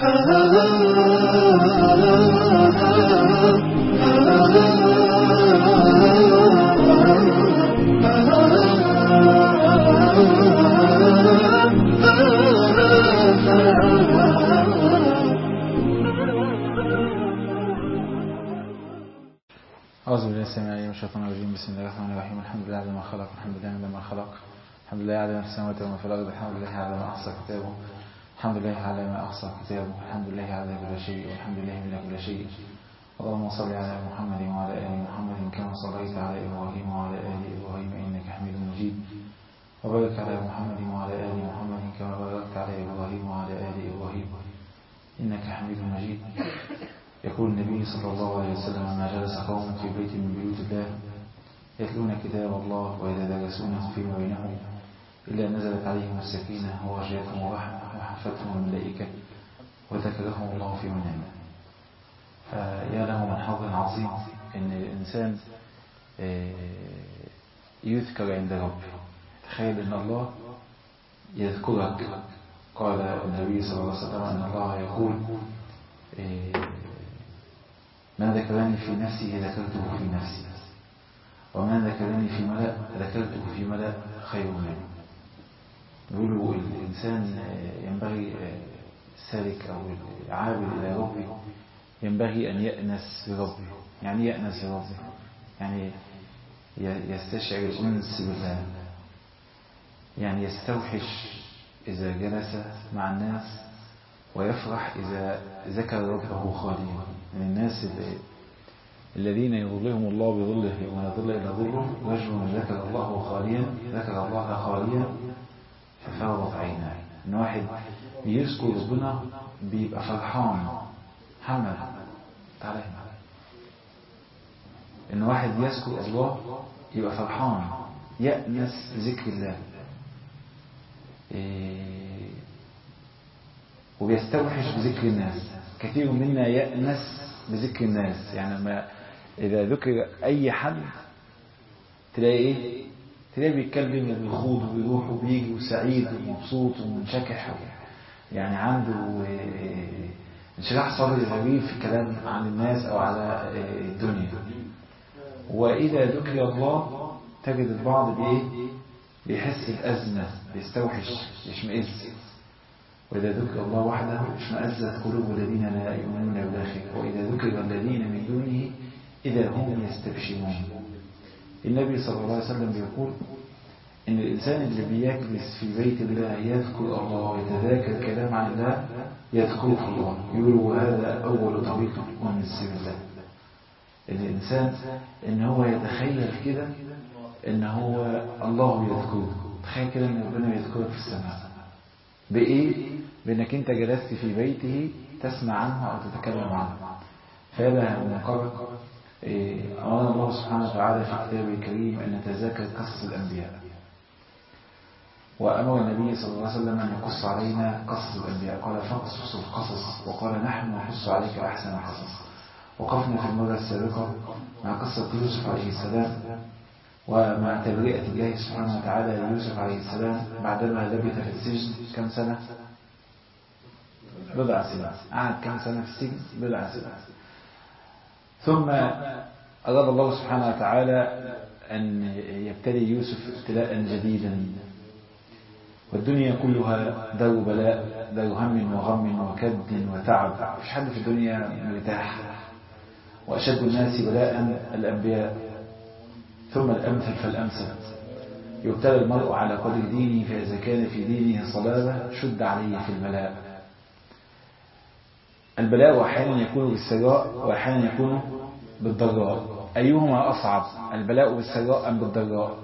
أعوذ بالله السميع العليم من الشيطان الرجيم. بسم الله الرحمن الرحيم. الحمد لله على ما خلق، الحمد لله على ما خلق، الحمد لله على ما في السماوات وما في الأرض، الحمد لله على ما أحصى كتابه، الحمد لله على ما أحصى كتابه، الحمد لله على كل شيء، والحمد لله من كل شيء. اللهم صل على محمد وعلى آل محمد كما صليت على إبراهيم وعلى آل إبراهيم إنك حميد مجيد، وبارك على محمد وعلى آل محمد كما باركت على إبراهيم وعلى آل إبراهيم إنك حميد مجيد. يقول النبي صلى الله عليه وسلم: ما جلس قوم في بيت من بيوت الله يتلون كتاب الله ويتدارسونه فيما بينهم إلا نزلت عليهم السكينة وغشيتهم الرحمة وحفتهم الملائكة وذكرهم الله في من عنده. فيا له من حظ عظيم أن الإنسان يذكر عند ربه. تخيل أن الله يذكرك. قال النبي صلى الله عليه وسلم أن الله يقول: من ذكرني في نفسه ذكرته في نفسي، ومن ذكرني في ملأ ذكرته في ملأ خير منه. يقولوا الإنسان ينبغي السالك أو العابد إلى ربه ينبغي أن يأنس بربه. يعني يأنس بربه يعني يستشعر الأنس بالله، يعني يستوحش إذا جلس مع الناس، ويفرح إذا ذكر ربه خاليا. من الناس الذين يظلهم الله بظله يوم لا ظل إلا ظله، رجل ذكر الله خاليا ذكر الله خاليا ففاضت عيناه. إن واحد بيذكر ربنا بيبقى فرحان. محمد تعالى هنا. إن واحد يذكر الله يبقى فرحان، يأنس ذكر الله، وبيستوحش بذكر الناس. كثير منا يأنس بذكر الناس. يعني ما إذا ذكر أي حد تلاقي إيه؟ تلاقي بيتكلم وبيخوض وبيروح وبيجي وسعيد ومبسوط ومنشكح، يعني عنده انشراح صدري غريب في الكلام عن الناس أو على الدنيا. وإذا ذكر الله تجد البعض بإيه؟ بيحس بأزمة، بيستوحش، يشمئز. وإذا ذكر الله وحده اشمأزت قلوب الذين لا يؤمنون بالآخرة، وإذا ذكر الذين من دونه إذا هم يستبشرون. النبي صلى الله عليه وسلم بيقول إن الإنسان اللي بيجلس في بيت الله يذكر الله ويتذاكر كلام عن الله يذكره الله. يقولوا هذا أول طريق من سر الله. الإنسان إن هو يتخيل كده إن هو الله يذكره. تخيل كده إن ربنا يذكرك في السماء. بإيه؟ بأنك أنت جلست في بيته تسمع عنه أو تتكلم عنه. فهذا من قبل أمر الله سبحانه وتعالى في كتابه الكريم أن نتذاكر قصص الأنبياء. وأمر النبي صلى الله عليه وسلم أن يقص علينا قصص الأنبياء. قال: فاقصص القصص، وقال: نحن نقص عليك أحسن القصص. وقفنا في المرة السابقة مع قصة يوسف عليه السلام، ومع تبرئة الله سبحانه وتعالى ليوسف عليه السلام بعدما لبث في السجن كم سنة؟ بضع سنين. قعد كم سنة في السجن؟ بضع سنين. ثم أراد الله سبحانه وتعالى أن يبتلي يوسف ابتلاء جديدا. والدنيا كلها دار بلاء، دار هم وغم وكد وتعب. مفيش حد في الدنيا مرتاح. وأشد الناس بلاء الأنبياء، ثم الأمثل فالأمثل. يبتلى المرء على قدر دينه، فإذا كان في دينه صلابة شد عليه في البلاء. البلاء أحيانا يكون بالسراء وأحيانا يكون بالضراء. أيهما أصعب، البلاء بالسراء أم بالضراء؟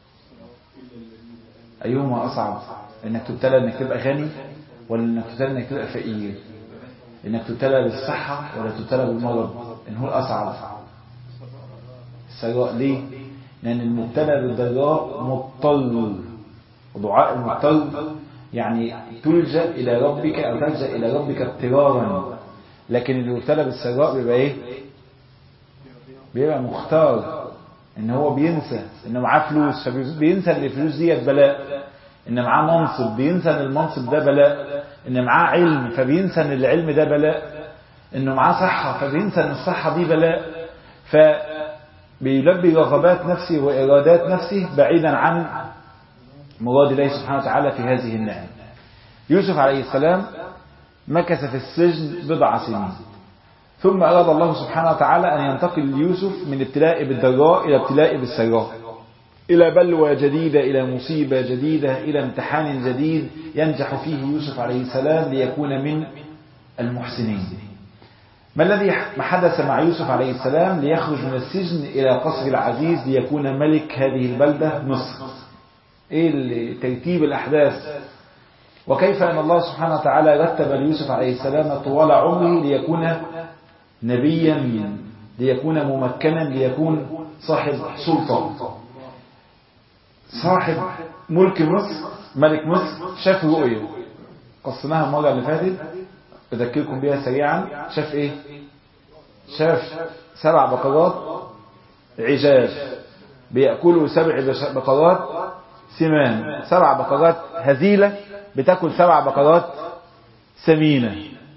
أيهما أصعب؟ إنك تبتلى إنك تبقى غني، ولا إنك تبتلى إنك تبقى فقير؟ إنك تبتلى بالصحة ولا تبتلى بالمرض؟ إن هو الأصعب السراء. ليه؟ لأن المبتلى بالضراء مضطر، ودعاء المضطر يعني تلجأ إلى ربك أو تلجأ إلى ربك اضطرارا. لكن اللي مبتلى بالسراء بيبقى إيه؟ بيبقى مختار. إن هو بينسى إنه معاه فلوس، فبينسى إن الفلوس دي بلاء. إن معاه منصب بينسى إن المنصب ده بلاء، إن معاه علم فبينسى إن العلم ده بلاء، إنه معاه صحة فبينسى إن الصحة دي بلاء، فبيلبي رغبات نفسه وإرادات نفسه بعيدا عن مراد الله سبحانه وتعالى في هذه النعم. يوسف عليه السلام مكث في السجن بضع سنين، ثم أراد الله سبحانه وتعالى أن ينتقل ليوسف من ابتلاء بالضراء إلى ابتلاء بالسراء، إلى بلوى جديدة، إلى مصيبة جديدة، إلى امتحان جديد ينجح فيه يوسف عليه السلام ليكون من المحسنين. ما الذي حدث مع يوسف عليه السلام ليخرج من السجن إلى قصر العزيز ليكون ملك هذه البلدة مصر؟ إيه ترتيب الأحداث؟ وكيف أن الله سبحانه وتعالى رتب ليوسف عليه السلام طوال عمره ليكون نبيا، ليكون ممكنا، ليكون صاحب سلطة، صاحب ملك مصر، ملك مصر. شاف رؤية قصناها المرة اللي فاتت، أذكركم بها سريعا. شاف إيه؟ شاف 7 بقرات عجاف بيأكلوا 7 بقرات سمان، 7 بقرات هزيلة بتأكل 7 بقرات سمينة.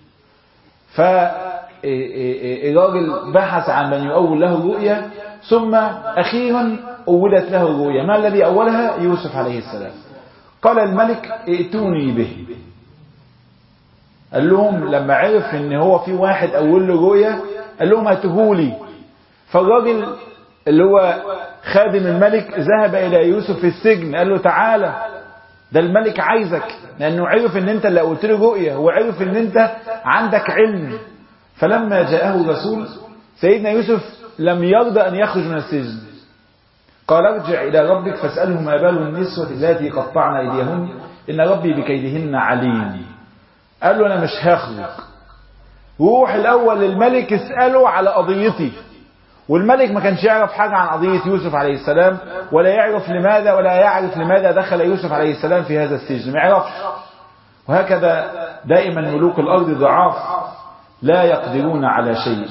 فالراجل بحث عن من يؤول له الرؤيا، ثم أخيرا أولت له الرؤيا. ما الذي أولها؟ يوسف عليه السلام. قال الملك ائتوني به. قال لهم لما عرف ان هو في واحد أول له رؤيا قال لهم هاتهولي. فالراجل اللي هو خادم الملك ذهب إلى يوسف في السجن، قال له تعالى ده الملك عايزك، لأنه عرف ان انت اللي قلت له رؤيا، وعرف ان انت عندك علم. فلما جاءه الرسول سيدنا يوسف لم يرضى أن يخرج من السجن. قال ارجع إلى ربك فاسأله ما بال النسوة التي قطعن أيديهن إن ربي بكيدهن عليم. قال له أنا مش هخرج، روح الأول للملك اسأله على قضيتي. والملك ما كانش يعرف حاجة عن قضية يوسف عليه السلام، ولا يعرف لماذا دخل يوسف عليه السلام في هذا السجن، ما يعرفش. وهكذا دائما ملوك الأرض ضعاف لا يقدرون على شيء.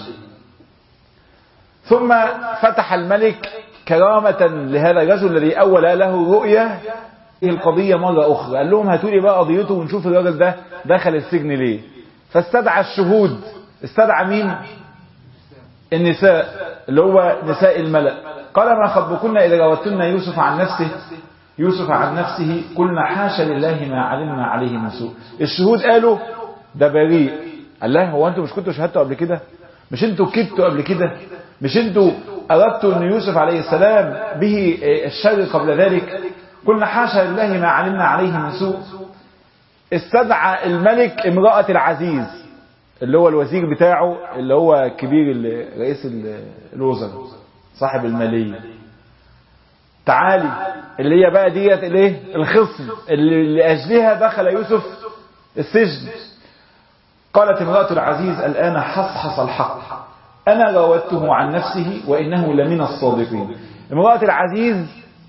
ثم فتح الملك كرامة لهذا الرجل الذي أول له رؤيا القضية مرة أخرى. قال لهم هاتوا لي بقى قضيته ونشوف الراجل ده دخل السجن ليه. فاستدعى الشهود. استدعى مين؟ النساء اللي هو نساء الملأ. قال ما خطبكن إذا راودتن يوسف عن نفسه قلنا حاشا لله ما علمنا عليه من سوء. الشهود قالوا ده بريء. قال له هو انتوا مش كنتوا شهدتوا قبل كده؟ مش انتوا كدتوا قبل كده؟ مش انتوا أردتوا أن يوسف عليه السلام به الشر قبل ذلك؟ قلنا حاشا لله ما علمنا عليه من سوء. استدعى الملك امرأة العزيز اللي هو الوزير بتاعه اللي هو كبير رئيس الوزراء صاحب المالية. تعالي اللي هي بقى ديت الايه الخصم اللي لأجلها دخل يوسف السجن. قالت امرأة العزيز الآن حصحص الحق أنا راودته عن نفسه وإنه لمن الصادقين. امرأة العزيز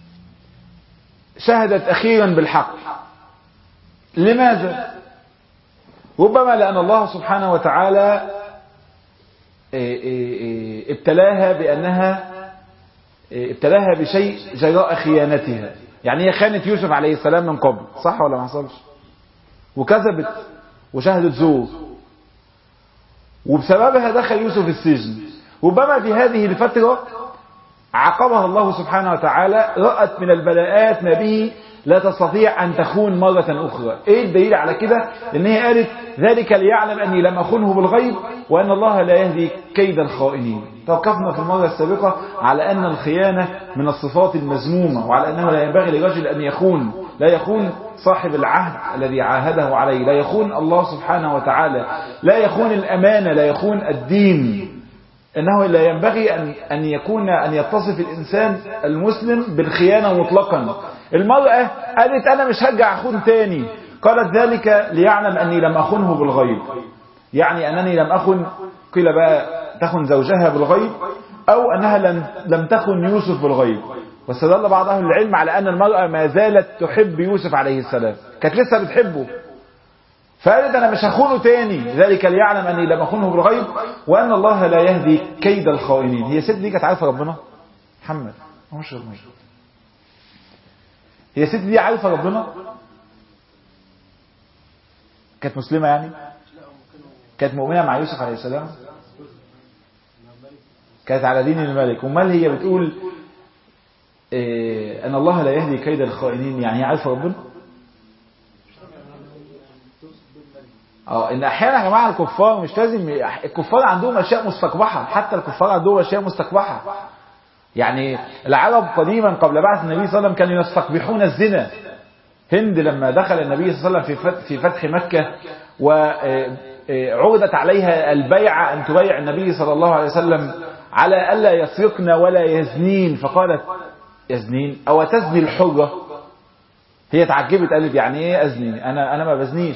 شهدت أخيرا بالحق. لماذا؟ ربما لأن الله سبحانه وتعالى ابتلاها بشيء جراء خيانتها. يعني هي خانت يوسف عليه السلام من قبل، صح ولا ما حصلش؟ وكذبت وشهدت زور، وبسببها دخل يوسف السجن. ربما في هذه الفترة عاقبها الله سبحانه وتعالى، رأت من البلاءات ما به لا تستطيع أن تخون مرة أخرى. إيه الدليل على كده؟ لأن هي قالت ذلك ليعلم أني لم أخنه بالغيب وأن الله لا يهدي كيد الخائنين. توقفنا في المرة السابقة على أن الخيانة من الصفات المذمومة، وعلى أنه لا ينبغي لرجل أن يخون، لا يخون صاحب العهد الذي عاهده عليه، لا يخون الله سبحانه وتعالى، لا يخون الأمانة، لا يخون الدين. إنه لا ينبغي أن يتصف الإنسان المسلم بالخيانة مطلقا. المرأة قالت أنا مش هرجع أخون تاني. قالت ذلك ليعلم أني لم أخنه بالغيب، يعني أنني لم أخن، قيل بقى تخن زوجها بالغيب، أو أنها لم تخن يوسف بالغيب. واستدل بعض أهل العلم على أن المرأة ما زالت تحب يوسف عليه السلام، كانت لسه بتحبه، فقالت أنا مش هخونه تاني، ذلك ليعلم أني لم أخنه بالغيب وأن الله لا يهدي كيد الخائنين. هي ست دي كانت عارفة ربنا؟ محمد مش ربنا. هي الست دي عارفة ربنا؟ كانت مسلمة يعني؟ كانت مؤمنة مع يوسف عليه السلام؟ كانت على دين الملك. ومال هي بتقول ان الله لا يهدي كيد الخائنين، يعني هي عارفة ربنا؟ ان احيانا يا جماعه الكفار مش لازم، الكفار عندهم اشياء مستقبحه، حتى الكفار عندهم اشياء مستقبحه. يعني العرب قديما قبل بعث النبي صلى الله عليه وسلم كانوا يستقبحون الزنا. هند لما دخل النبي صلى الله عليه وسلم في فتح مكة وعرضت عليها البيعة أن تبايع النبي صلى الله عليه وسلم على ألا يسرقن ولا يزنين، فقالت يزنين أو تزني الحرة؟ هي تعجبت قالت يعني ايه أزني؟ أنا ما بزنيش.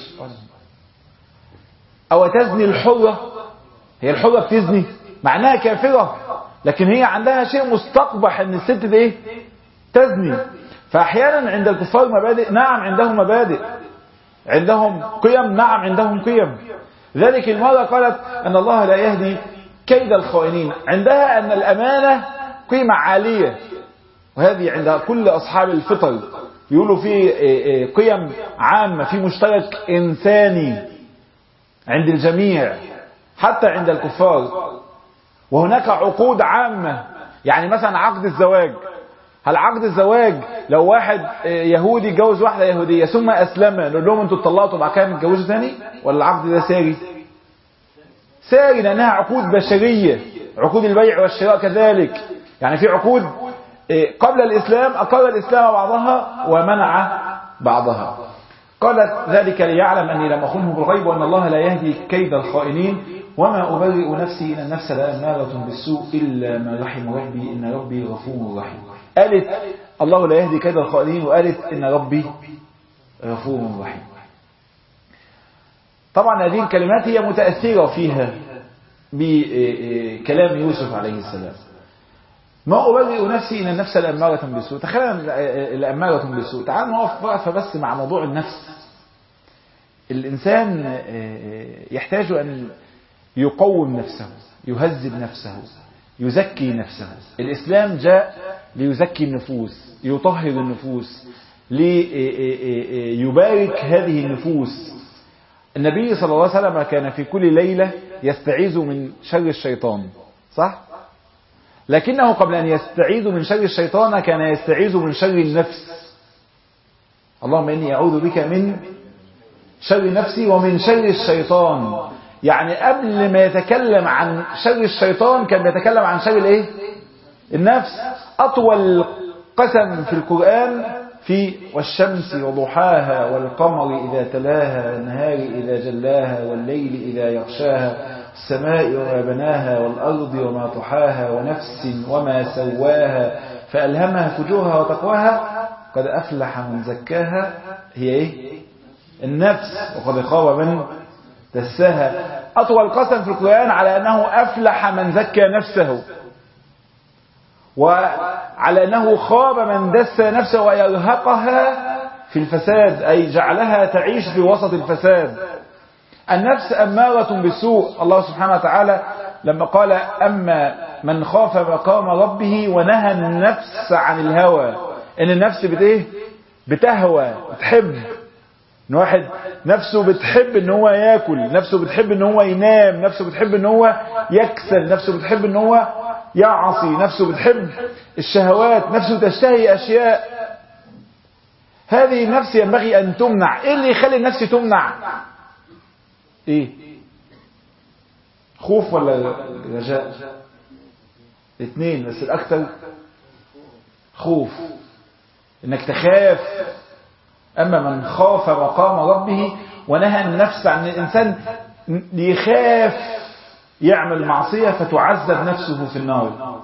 أو تزني الحرة؟ هي الحرة بتزني معناها كافرة، لكن هي عندها شيء مستقبح ان الست دي تزني. فأحيانا عند الكفار مبادئ، نعم عندهم مبادئ، عندهم قيم، نعم عندهم قيم. ذلك المرة قالت أن الله لا يهدي كيد الخائنين، عندها أن الأمانة قيمة عالية، وهذه عند كل أصحاب الفطر يقولوا في قيم عامة، في مشترك إنساني عند الجميع حتى عند الكفار. وهناك عقود عامة، يعني مثلا عقد الزواج، هل عقد الزواج لو واحد يهودي اتجوز واحدة يهودية ثم أسلم نقول لهم انتوا اتطلقتوا بعد كده نتجوزوا ثاني، ولا العقد ده ساري؟ ساري، لأنها عقود بشرية. عقود البيع والشراء كذلك، يعني في عقود قبل الإسلام أقر الإسلام بعضها ومنع بعضها. قالت ذلك ليعلم أني لم أخنه بالغيب وأن الله لا يهدي كيد الخائنين وما أبرئ نفسي إن النفس لأمارة بالسوء إلا ما رحم ربي إن ربي غفور رحيم. قالت الله لا يهدي كيد الخائنين، وقالت إن ربي غفور رحيم. طبعا هذه الكلمات هي متأثرة فيها بكلام يوسف عليه السلام. ما أبرئ نفسي إن النفس لأمارة بالسوء. تخيل لأمارة بالسوء. تعال نقف وقفة بس مع موضوع النفس. الإنسان يحتاج أن يقوم نفسه، يهذب نفسه، يزكي نفسه. الإسلام جاء ليزكي النفوس، يطهر النفوس، ليبارك هذه النفوس. النبي صلى الله عليه وسلم كان في كل ليلة يستعيذ من شر الشيطان، صح؟ لكنه قبل أن يستعيذ من شر الشيطان كان يستعيذ من شر النفس. اللهم إني أعوذ بك من شر نفسي ومن شر الشيطان. يعني قبل ما يتكلم عن شر الشيطان كان بيتكلم عن شر الايه؟ النفس. أطول قسم في القرآن في والشمس وضحاها والقمر إذا تلاها والنهار إذا جلاها والليل إذا يغشاها السماء وما بناها والأرض وما طحاها ونفس وما سواها فألهمها فجورها وتقواها قد أفلح من زكاها. هي إيه؟ النفس. وقد خاب من دساها. أطول قسم في القرآن على أنه أفلح من زكى نفسه، وعلى أنه خاب من دس نفسه ويرهقها في الفساد، أي جعلها تعيش في وسط الفساد. النفس أمارة بالسوء. الله سبحانه وتعالى لما قال أما من خاف مقام ربه ونهى النفس عن الهوى، إن النفس بتهوى، بتحب. إن واحد نفسه بتحب إن هو يأكل، نفسه بتحب إن هو ينام، نفسه بتحب إن هو يكسل، نفسه بتحب إن هو يعصي، نفسه بتحب الشهوات، نفسه تشتهي أشياء. هذه النفس ينبغي أن تمنع. إيه اللي يخلي النفس تمنع؟ إيه؟ خوف ولا رجاء؟ الاثنين، بس الأكثر خوف، إنك تخاف. أما من خاف مقام ربه ونهى النفس عن الإنسان يخاف يعمل معصية فتعذب نفسه في النار.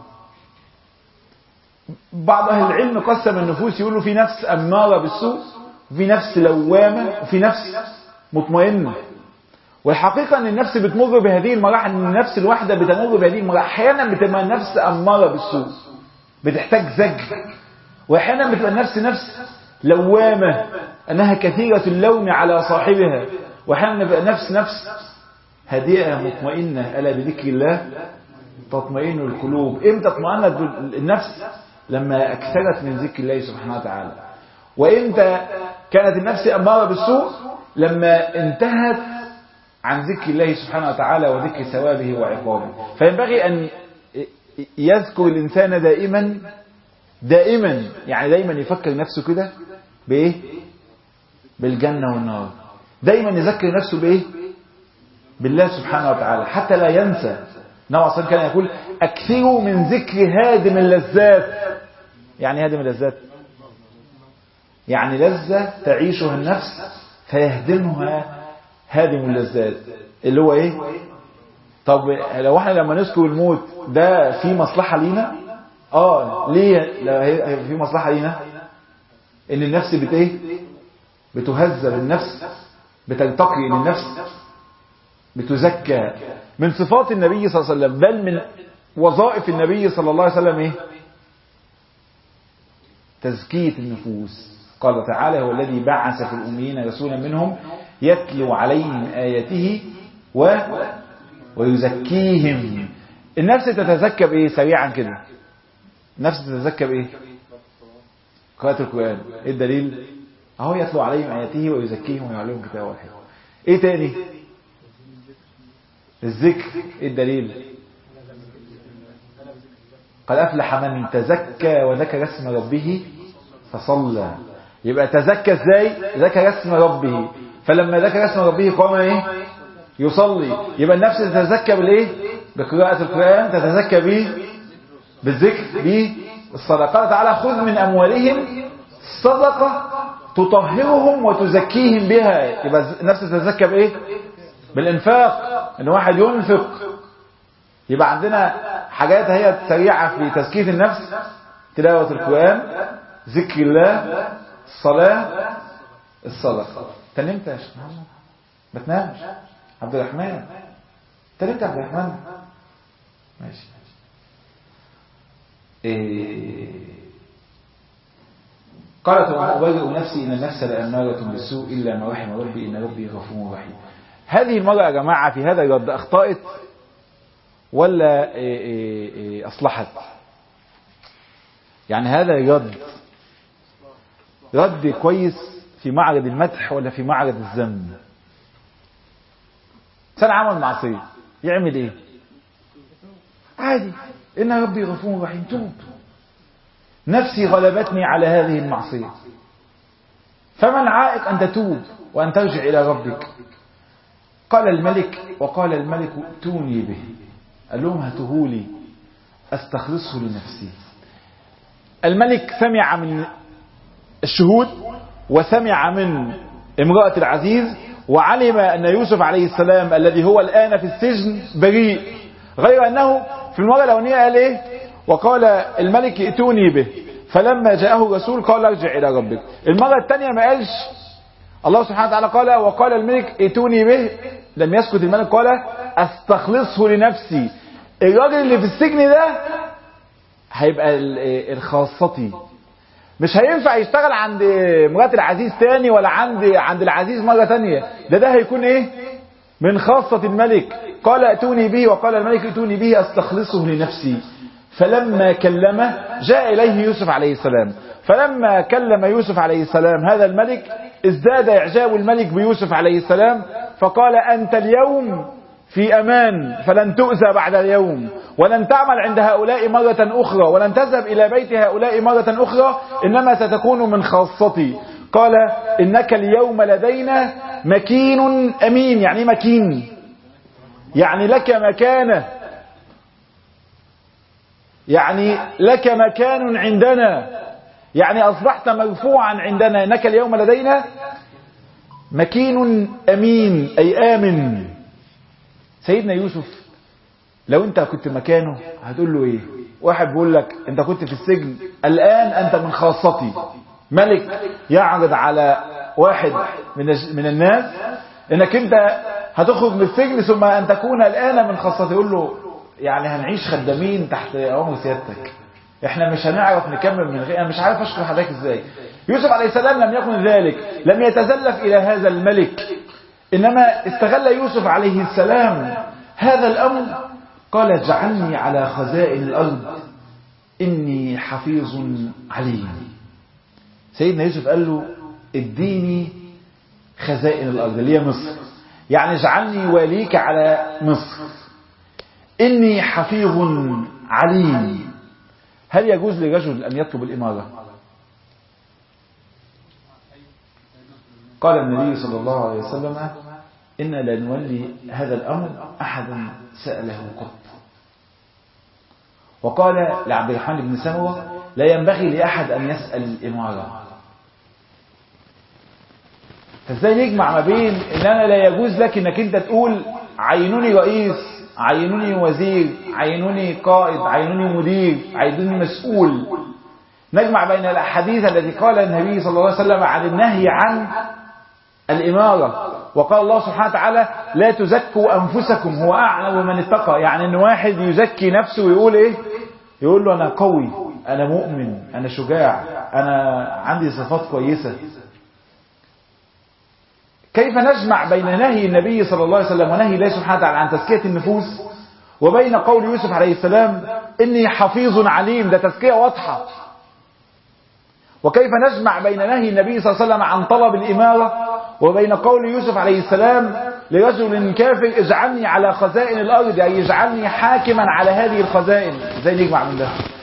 بعض أهل العلم قسم النفوس، يقولوا في نفس أمارة بالسوء، وفي نفس لوامة، وفي نفس مطمئنة. والحقيقة أن النفس بتمر بهذه المراحل، أن النفس الواحدة بتمر بهذه المراحل. أحيانا بتبقى النفس أمارة بالسوء بتحتاج زجر، وأحيانا بتبقى النفس لوامة أنها كثيرة اللوم على صاحبها، وأحيانا بتبقى نفس هادئة مطمئنة. ألا بذكر الله تطمئن القلوب. إمتى اطمئنت النفس؟ لما أكثرت من ذكر الله سبحانه وتعالى. وإمتى كانت النفس أمارة بالسوء؟ لما انتهت عن ذكر الله سبحانه وتعالى وذكر ثوابه وعقابه. فينبغي أن يذكر الإنسان دائما يعني دائما يفكر نفسه كده بإيه؟ بالجنة والنار. دائما يذكر نفسه بإيه؟ بالله سبحانه وتعالى حتى لا ينسى. النبي صلى الله عليه وسلم كان يقول أكثروا من ذكر هادم اللذات. يعني هادم اللذات يعني لذة تعيشها النفس فيهدمها هادم اللذات اللي هو ايه؟ طب لو احنا لما نذكر الموت ده في مصلحة لينا؟ ليه في مصلحة لينا؟ ان النفس بتهذب، النفس بتلتقي، ان النفس بتزكى. من صفات النبي صلى الله عليه وسلم بل من وظائف النبي صلى الله عليه وسلم ايه؟ تزكية النفوس. قال تعالى هو الذي بعث في الأميين رسولا منهم يتلو عليهم آياته ويزكيهم. النفس تتزكى بإيه؟ سريعا كده النفس تتزكى بإيه؟ قراءة القرآن. إيه الدليل؟ أهو يتلو عليهم آياته ويزكيهم ويعلمهم كتابه والحكمة. إيه تاني؟ الذكر. إيه الدليل؟ قد أفلح من تزكى وذكر اسم ربه فصلى. يبقى تزكى ازاي؟ ذكر اسم ربه، فلما ذكر اسم ربه قام ايه؟ يصلي. يبقى النفس تتزكى بالايه؟ بقراءة القرآن، تتزكى به بالذكر، بالصلاة. قال تعالى خذ من أموالهم صدقة تطهرهم وتزكيهم بها. يبقى النفس تتزكى بايه؟ بالانفاق، ان واحد ينفق. يبقى عندنا حاجات هي سريعة في تزكية النفس: تلاوة القرآن، ذكر الله، الصلاة، الصدقة. انت نمت يا شيخ محمد؟ ما تنامش. عبد الرحمن انت نمت يا عبد الرحمن؟ ماشي. قالت وما أبرئ نفسي إن النفس لأمارة بالسوء إلا ما رحم ربي إن ربي غفور رحيم. هذه المرأة يا جماعة في هذا الرد أخطأت ولا أصلحت؟ يعني هذا رد كويس في معرض المدح ولا في معرض الذم؟ إنسان عمل معصية يعمل إيه؟ عادي، إن ربي غفور رحيم، توب. نفسي غلبتني على هذه المعصية، فما العائق أن تتوب وأن ترجع إلى ربك؟ قال الملك وقال الملك ائتوني به. قال لهم هاتوهولي أستخلصه لنفسي. الملك سمع من الشهود وسمع من امرأة العزيز وعلم أن يوسف عليه السلام الذي هو الآن في السجن بريء، غير أنه في المرة الأولانية قال إيه؟ وقال الملك ائتوني به، فلما جاءه الرسول قال ارجع إلى ربك. المرة الثانية ما قالش. الله سبحانه وتعالى قال وقال الملك ائتوني به، لم يسكت الملك، قال استخلصه لنفسي. الراجل اللي في السجن ده هيبقى الخاصتي، مش هينفع يشتغل عند مرات العزيز تاني ولا عند العزيز مرة تانية. ده هيكون ايه؟ من خاصة الملك. قال ائتوني به وقال الملك ائتوني به استخلصه لنفسي. فلما كلمه جاء إليه يوسف عليه السلام. فلما كلم يوسف عليه السلام هذا الملك ازداد إعجاب الملك بيوسف عليه السلام، فقال أنت اليوم في أمان، فلن تؤذى بعد اليوم، ولن تعمل عند هؤلاء مرة أخرى، ولن تذهب إلى بيت هؤلاء مرة أخرى، إنما ستكون من خاصتي. قال إنك اليوم لدينا مكين أمين. يعني مكين يعني لك مكانة، يعني لك مكان عندنا، يعني أصبحت مرفوعا عندنا. إنك اليوم لدينا مكين أمين أي آمن. سيدنا يوسف لو انت كنت مكانه هتقول له ايه؟ واحد بيقول لك انت كنت في السجن، الآن انت من خاصتي. ملك يعرض على واحد من الناس انك انت هتخرج من السجن ثم ان تكون الآن من خاصتي. يقول له يعني هنعيش خدامين تحت امر سيادتك، احنا مش هنعرف نكمل من غير. انا مش عارف اشكر حضرتك ازاي. يوسف عليه السلام لم يكن ذلك، لم يتزلف الى هذا الملك، انما استغل يوسف عليه السلام هذا الامر. قال اجعلني على خزائن الارض اني حفيظ عليم. سيدنا يوسف قال له اديني خزائن الأرض اللي هي مصر، يعني اجعلني واليك على مصر، إني حفيظ عليم. هل يجوز لرجل أن يطلب الإمارة؟ قال النبي صلى الله عليه وسلم إن لا نولي هذا الأمر أحدا سأله قط. وقال لعبد الرحمن بن سمرة لا ينبغي لأحد أن يسأل الإمارة. فازاي نجمع ما بين ان انا لا يجوز لك انك انت تقول عينوني رئيس، عينوني وزير، عينوني قائد، عينوني مدير، عينوني مسؤول، نجمع بين الاحاديث التي قال النبي صلى الله عليه وسلم عن النهي عن الاماره، وقال الله سبحانه وتعالى لا تزكوا انفسكم هو اعلم من اتقى. يعني ان واحد يزكي نفسه ويقول ايه؟ يقول له انا قوي، انا مؤمن، انا شجاع، انا عندي صفات كويسه. كيف نجمع بين نهي النبي صلى الله عليه وسلم ونهي الله سبحانه وتعالى عن تزكية النفوس وبين قول يوسف عليه السلام إني حفيظ عليم؟ ده تزكية واضحة. وكيف نجمع بين نهي النبي صلى الله عليه وسلم عن طلب الإمارة وبين قول يوسف عليه السلام لرجل كافر اجعلني على خزائن الأرض، يعني اجعلني حاكما على هذه الخزائن؟ ازاي نجمع من ده؟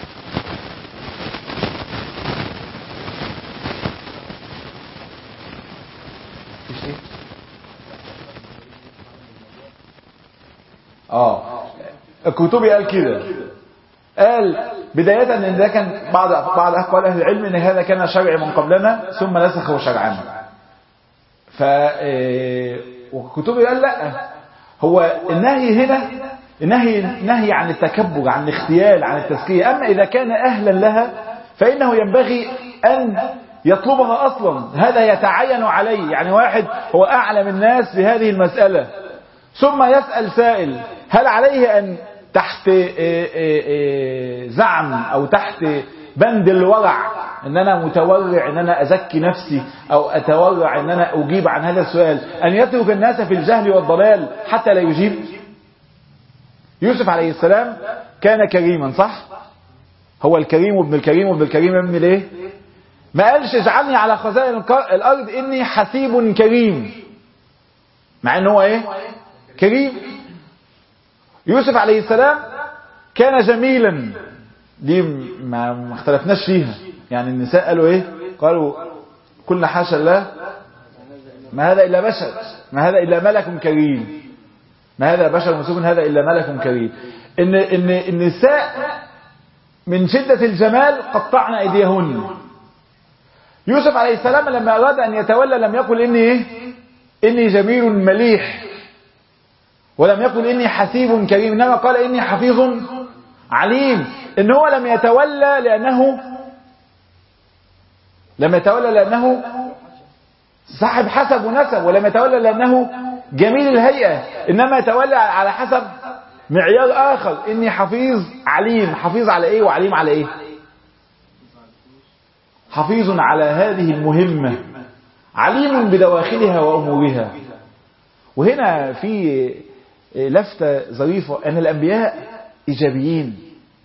الكتبي قال كده، قال بداية ان ده كان بعض اقوال اهل العلم ان هذا كان شرع من قبلنا ثم نسخه شرعا. والكتبي قال لا، هو النهي هنا نهي عن التكبر، عن الاختيال، عن التزكية. اما اذا كان اهلا لها فانه ينبغي ان يطلبها اصلا، هذا يتعين عليه. يعني واحد هو اعلم الناس بهذه المسألة ثم يسأل سائل هل عليه ان تحت زعم او تحت بند الورع ان انا متورع ان انا ازكي نفسي او اتورع ان انا اجيب عن هذا السؤال، ان يترك الناس في الجهل والضلال حتى لا يجيب؟ يوسف عليه السلام كان كريما، صح؟ هو الكريم وابن الكريم وابن الكريم ابن الايه؟ ما قالش اجعلني على خزائن الارض اني حسيب كريم، مع ان هو ايه؟ كريم. يوسف عليه السلام كان جميلا، دي ما اختلفناش فيها. يعني النساء قالوا ايه؟ قالوا كل حاشا الله، ما هذا الا بشر، ما هذا الا ملك كريم، ما هذا بشر مسوق، هذا الا ملك كريم. ان النساء من شدة الجمال قطعن ايديهن. يوسف عليه السلام لما اراد ان يتولى لم يقل اني ايه؟ اني جميل مليح، ولم يقل إني حسيب كريم، إنما قال إني حفيظ عليم. إن هو لم يتولى لأنه صاحب حسب ونسب، ولم يتولى لأنه جميل الهيئة، إنما يتولى على حسب معيار آخر. إني حفيظ عليم، حفيظ على إيه وعليم على إيه؟ حفيظ على هذه المهمة، عليم بدواخلها وأمورها. وهنا في لفتة ظريفة أن الأنبياء إيجابيين.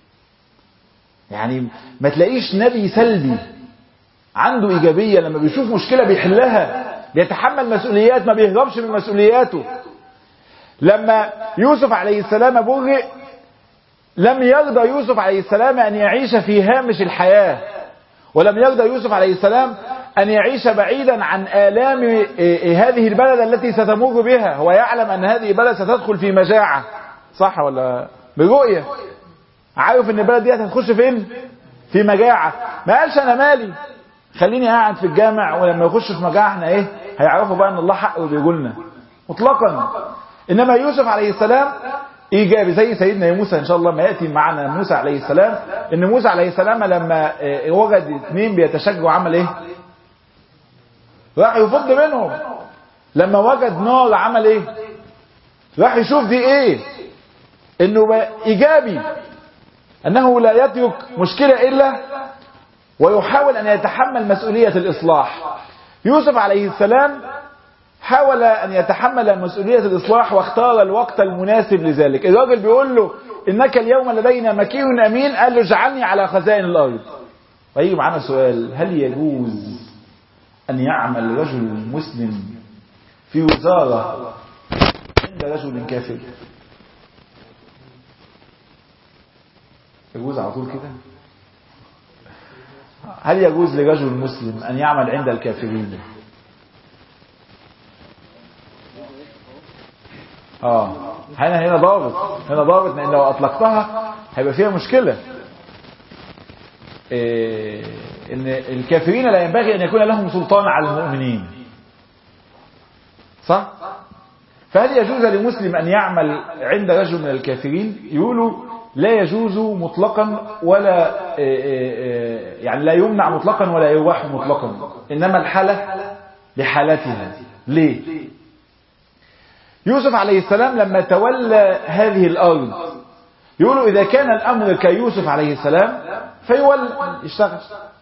يعني ما تلاقيش نبي سلبي، عنده إيجابية، لما بيشوف مشكلة بيحلها، بيتحمل مسؤوليات، ما بيهربش من مسؤولياته. لما يوسف عليه السلام برئ لم يرضى يوسف عليه السلام أن يعيش في هامش الحياة، ولم يرضى يوسف عليه السلام أن يعيش بعيدا عن آلام هذه البلد التي ستمر بها. هو يعلم أن هذه البلد ستدخل في مجاعة، صح ولا؟ برؤية عارف أن البلد دي هتخش فين؟ في مجاعة. ما قالش أنا مالي، خليني قاعد في الجامع، ولما يخش في مجاعة احنا ايه؟ هيعرفوا بقى أن الله حق وبيقولنا مطلقا. إنما يوسف عليه السلام إيجابي، زي سيدنا موسى إن شاء الله ما يأتي معنا موسى عليه السلام. إن موسى عليه السلام لما وجد اثنين بيتشجعوا عمل إيه؟ راح يفض منهم. لما وجد نار عمل إيه؟ راح يشوف دي إيه؟ إنه إيجابي، أنه لا يترك مشكلة إلا ويحاول أن يتحمل مسؤولية الإصلاح. يوسف عليه السلام حاول أن يتحمل مسؤولية الإصلاح واختار الوقت المناسب لذلك. الراجل بيقول له إنك اليوم لدينا مكين أمين، قال له اجعلني على خزائن الأرض. ويجي معنا سؤال: هل يجوز أن يعمل رجل مسلم في وزارة عند رجل كافر؟ يجوز على طول كده؟ هل يجوز لرجل مسلم أن يعمل عند الكافرين؟ هنا ضابط لأن لو أطلقتها هيبقى فيها مشكلة. إن الكافرين لا ينبغي أن يكون لهم سلطان على المؤمنين، صح؟ فهل يجوز لمسلم أن يعمل عند رجل من الكافرين؟ يقولوا لا يجوز مطلقا، ولا يعني لا يمنع مطلقا ولا يباح مطلقا، إنما الحالة لحالتها. ليه؟ يوسف عليه السلام لما تولى هذه الأرض، يقولوا إذا كان الأمر كيوسف عليه السلام فيولى يشتغل.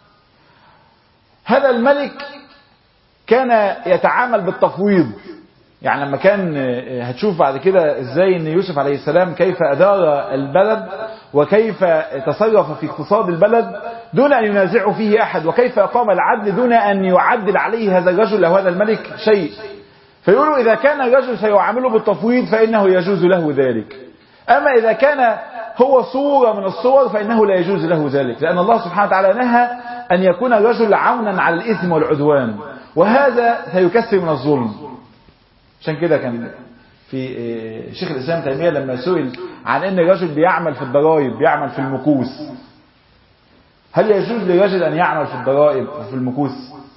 هذا الملك كان يتعامل بالتفويض، يعني لما كان هتشوف بعد كده ازاي ان يوسف عليه السلام كيف ادار البلد وكيف تصرف في اقتصاد البلد دون ان ينازع فيه احد، وكيف اقام العدل دون ان يعدل عليه هذا الرجل او هذا الملك شيء. فيقولوا اذا كان الرجل سيعامله بالتفويض فانه يجوز له ذلك، اما اذا كان هو صورة من الصور فانه لا يجوز له ذلك، لان الله سبحانه وتعالى نهى ان يكون الرجل عونا على الاثم والعدوان، وهذا سيكثر من الظلم. عشان كده كان في شيخ الإسلام تيمية لما سئل عن ان الرجل بيعمل في الضرائب، بيعمل في المكوس، هل يجوز للرجل ان يعمل في الضرائب وفي المكوس؟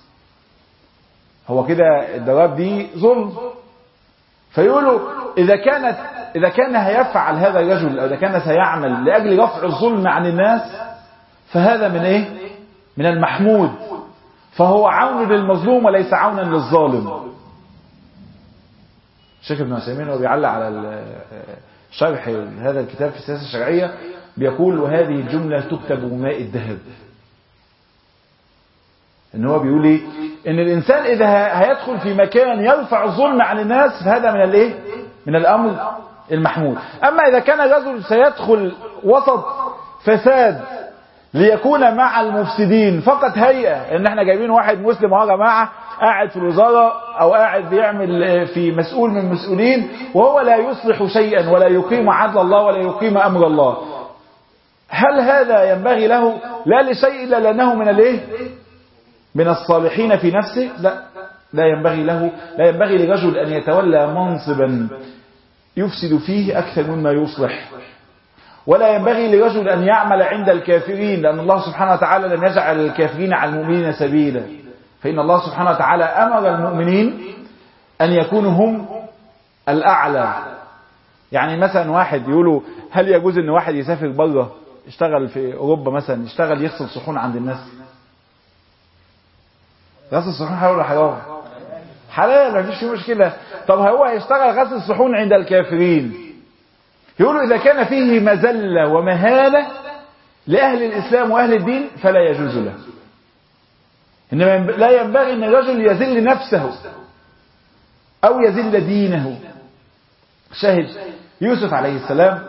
هو كده الضرائب دي ظلم. فيقولوا اذا كان هيفعل هذا الرجل، او اذا كان سيعمل لاجل رفع الظلم عن الناس، فهذا من ايه؟ من المحمود، فهو عون للمظلوم وليس عونا للظالم. الشيخ ابن عثيمين وهو بيعلق على شرح هذا الكتاب في السياسة الشرعية بيقول: وهذه الجملة تكتب بماء الذهب. ان هو بيقول ايه؟ ان الانسان اذا هيدخل في مكان يرفع الظلم عن الناس فهذا من الايه؟ من الامر المحمود. اما اذا كان الرجل سيدخل وسط فساد ليكون مع المفسدين فقط هيئة، ان احنا جايبين واحد مسلم يا جماعه قاعد في الوزارة او قاعد بيعمل في مسؤول من المسؤولين وهو لا يصلح شيئا ولا يقيم عدل الله ولا يقيم امر الله، هل هذا ينبغي له؟ لا لشيء الا لانه من الايه؟ من الصالحين في نفسه؟ لا ينبغي له، لا ينبغي لرجل ان يتولى منصبا يفسد فيه اكثر مما يصلح، ولا ينبغي لرجل أن يعمل عند الكافرين، لأن الله سبحانه وتعالى لم يجعل الكافرين على المؤمنين سبيلا، فإن الله سبحانه وتعالى أمر المؤمنين أن يكونوا هم الأعلى. يعني مثلا واحد يقولوا هل يجوز أن واحد يسافر بره يشتغل في أوروبا مثلا، يشتغل يغسل صحون عند الناس؟ غسل الصحون حلال ولا حرام؟ حلال، ما فيش فيه مشكلة. طب هو هيشتغل غسل الصحون عند الكافرين، يقولوا إذا كان فيه مذلة ومهانة لأهل الإسلام وأهل الدين فلا يجوز له. إنما لا ينبغي أن الرجل يذل نفسه أو يذل دينه. شاهد يوسف عليه السلام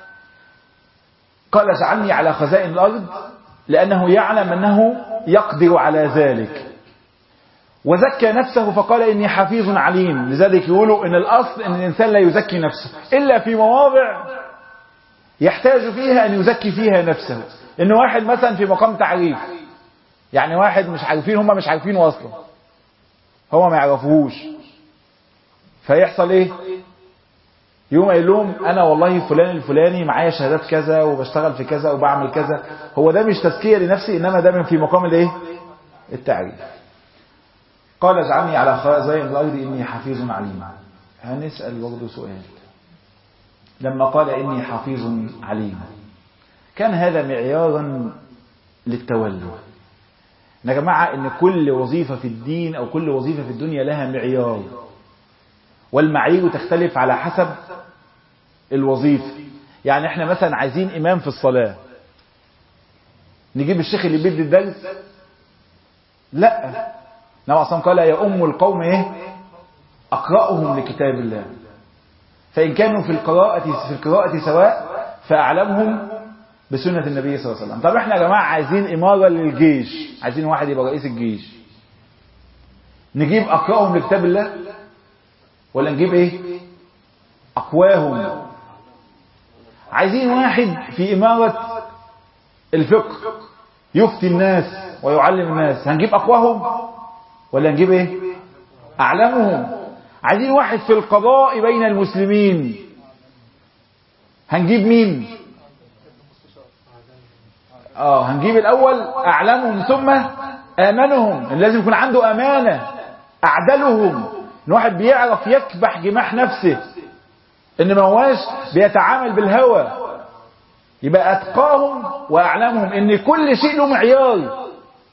قال: اجعلني على خزائن الأرض، لأنه يعلم أنه يقدر على ذلك، وزكى نفسه فقال إني حفيظ عليم. لذلك يقولوا إن الأصل إن الإنسان لا يزكي نفسه إلا في مواضع يحتاج فيها أن يزكي فيها نفسه. إن واحد مثلا في مقام تعريف، يعني واحد مش عارفين، هم مش عارفينه أصلا، هو ما يعرفوهوش، فيحصل إيه؟ يوم قايل لهم أنا والله فلان الفلاني معايا شهادات كذا وبشتغل في كذا وبعمل كذا، هو ده مش تزكية لنفسي، إنما ده من في مقام الإيه؟ التعريف. قال اجعلني على خزائن الأرض إني حفيظ عليم. هنسأل برضه سؤال: لما قال إني حفيظ عليم كان هذا معيارا للتولي؟ يا جماعة إن كل وظيفة في الدين أو كل وظيفة في الدنيا لها معيار، والمعايير تختلف على حسب الوظيفة. يعني احنا مثلا عايزين إمام في الصلاة، نجيب الشيخ اللي بيدي الدرس؟ لا، النبي أصلا قال: يا أم القوم إيه؟ أقرأهم لكتاب الله، فإن كانوا في القراءة سواء فأعلمهم بسنة النبي صلى الله عليه وسلم. طب احنا يا جماعة عايزين إمارة للجيش، عايزين واحد يبقى رئيس الجيش، نجيب أقراهم لكتاب الله ولا نجيب ايه؟ أقواهم. عايزين واحد في إمارة الفقه يفتي الناس ويعلم الناس، هنجيب أقواهم ولا نجيب ايه؟ أعلمهم. عايزين واحد في القضاء بين المسلمين، هنجيب مين؟ هنجيب الأول أعلمهم ثم آمنهم، لازم يكون عنده أمانة. أعدلهم، إن واحد بيعرف يكبح جماح نفسه، إن ما هواش بيتعامل بالهوى. يبقى أتقاهم وأعلمهم، إن كل شيء له معيار.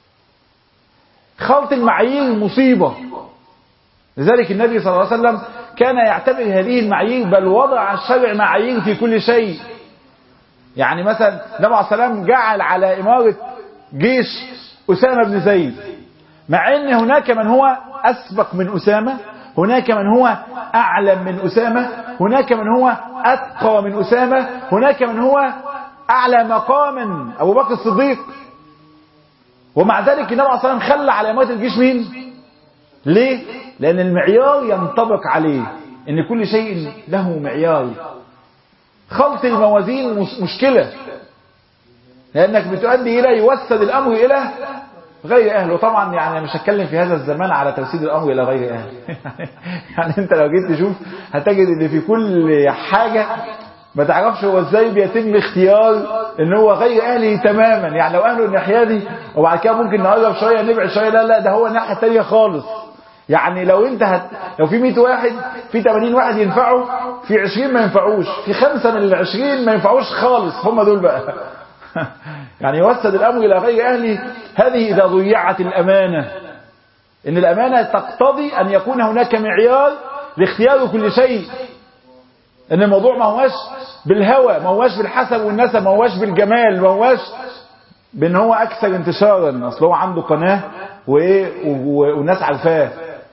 خلط المعايير مصيبة. لذلك النبي صلى الله عليه وسلم كان يعتبر هذه المعايير، بل وضع الشرع معايير في كل شيء. يعني مثلا النبي عليه الصلاة والسلام جعل على إمارة جيش أسامة بن زيد، مع أن هناك من هو أسبق من أسامة، هناك من هو أعلم من أسامة، هناك من هو أتقى من أسامة، هناك من هو أعلى مقاما أبو بكر الصديق. ومع ذلك النبي عليه الصلاة والسلام خلى على إمارة الجيش مين؟ ليه؟ لأن المعيار ينطبق عليه، إن كل شيء له معيار. خلط الموازين مشكلة، لأنك بتؤدي إلى يوسد الأمر إلى غير أهله. طبعا يعني مش هتكلم في هذا الزمان على توسيد الأمر إلى غير أهله. يعني أنت لو جيت تشوف هتجد إن في كل حاجة ما تعرفش هو ازاي بيتم اختيار ان هو غير اهله تماما. يعني لو اهله الناحيه دي وبعد كده ممكن نقرب شويه نبعد شويه، لا ده هو الناحيه الثانيه خالص. يعني لو انت لو في 100 واحد، في 80 واحد ينفعوا، في 20 ما ينفعوش، في 5 من ال20 ما ينفعوش خالص، هم دول بقى. يعني يوسد الامر الى غير اهله. هذه اذا ضيعت الامانه، ان الامانه تقتضي ان يكون هناك معيار لاختيار كل شيء. ان الموضوع ما هواش بالهوى، ما هواش بالحسب والنسب، ما هواش بالجمال، ما هواش بان هو اكثر انتشارا، اصل هو عنده قناه والناس عارفاه.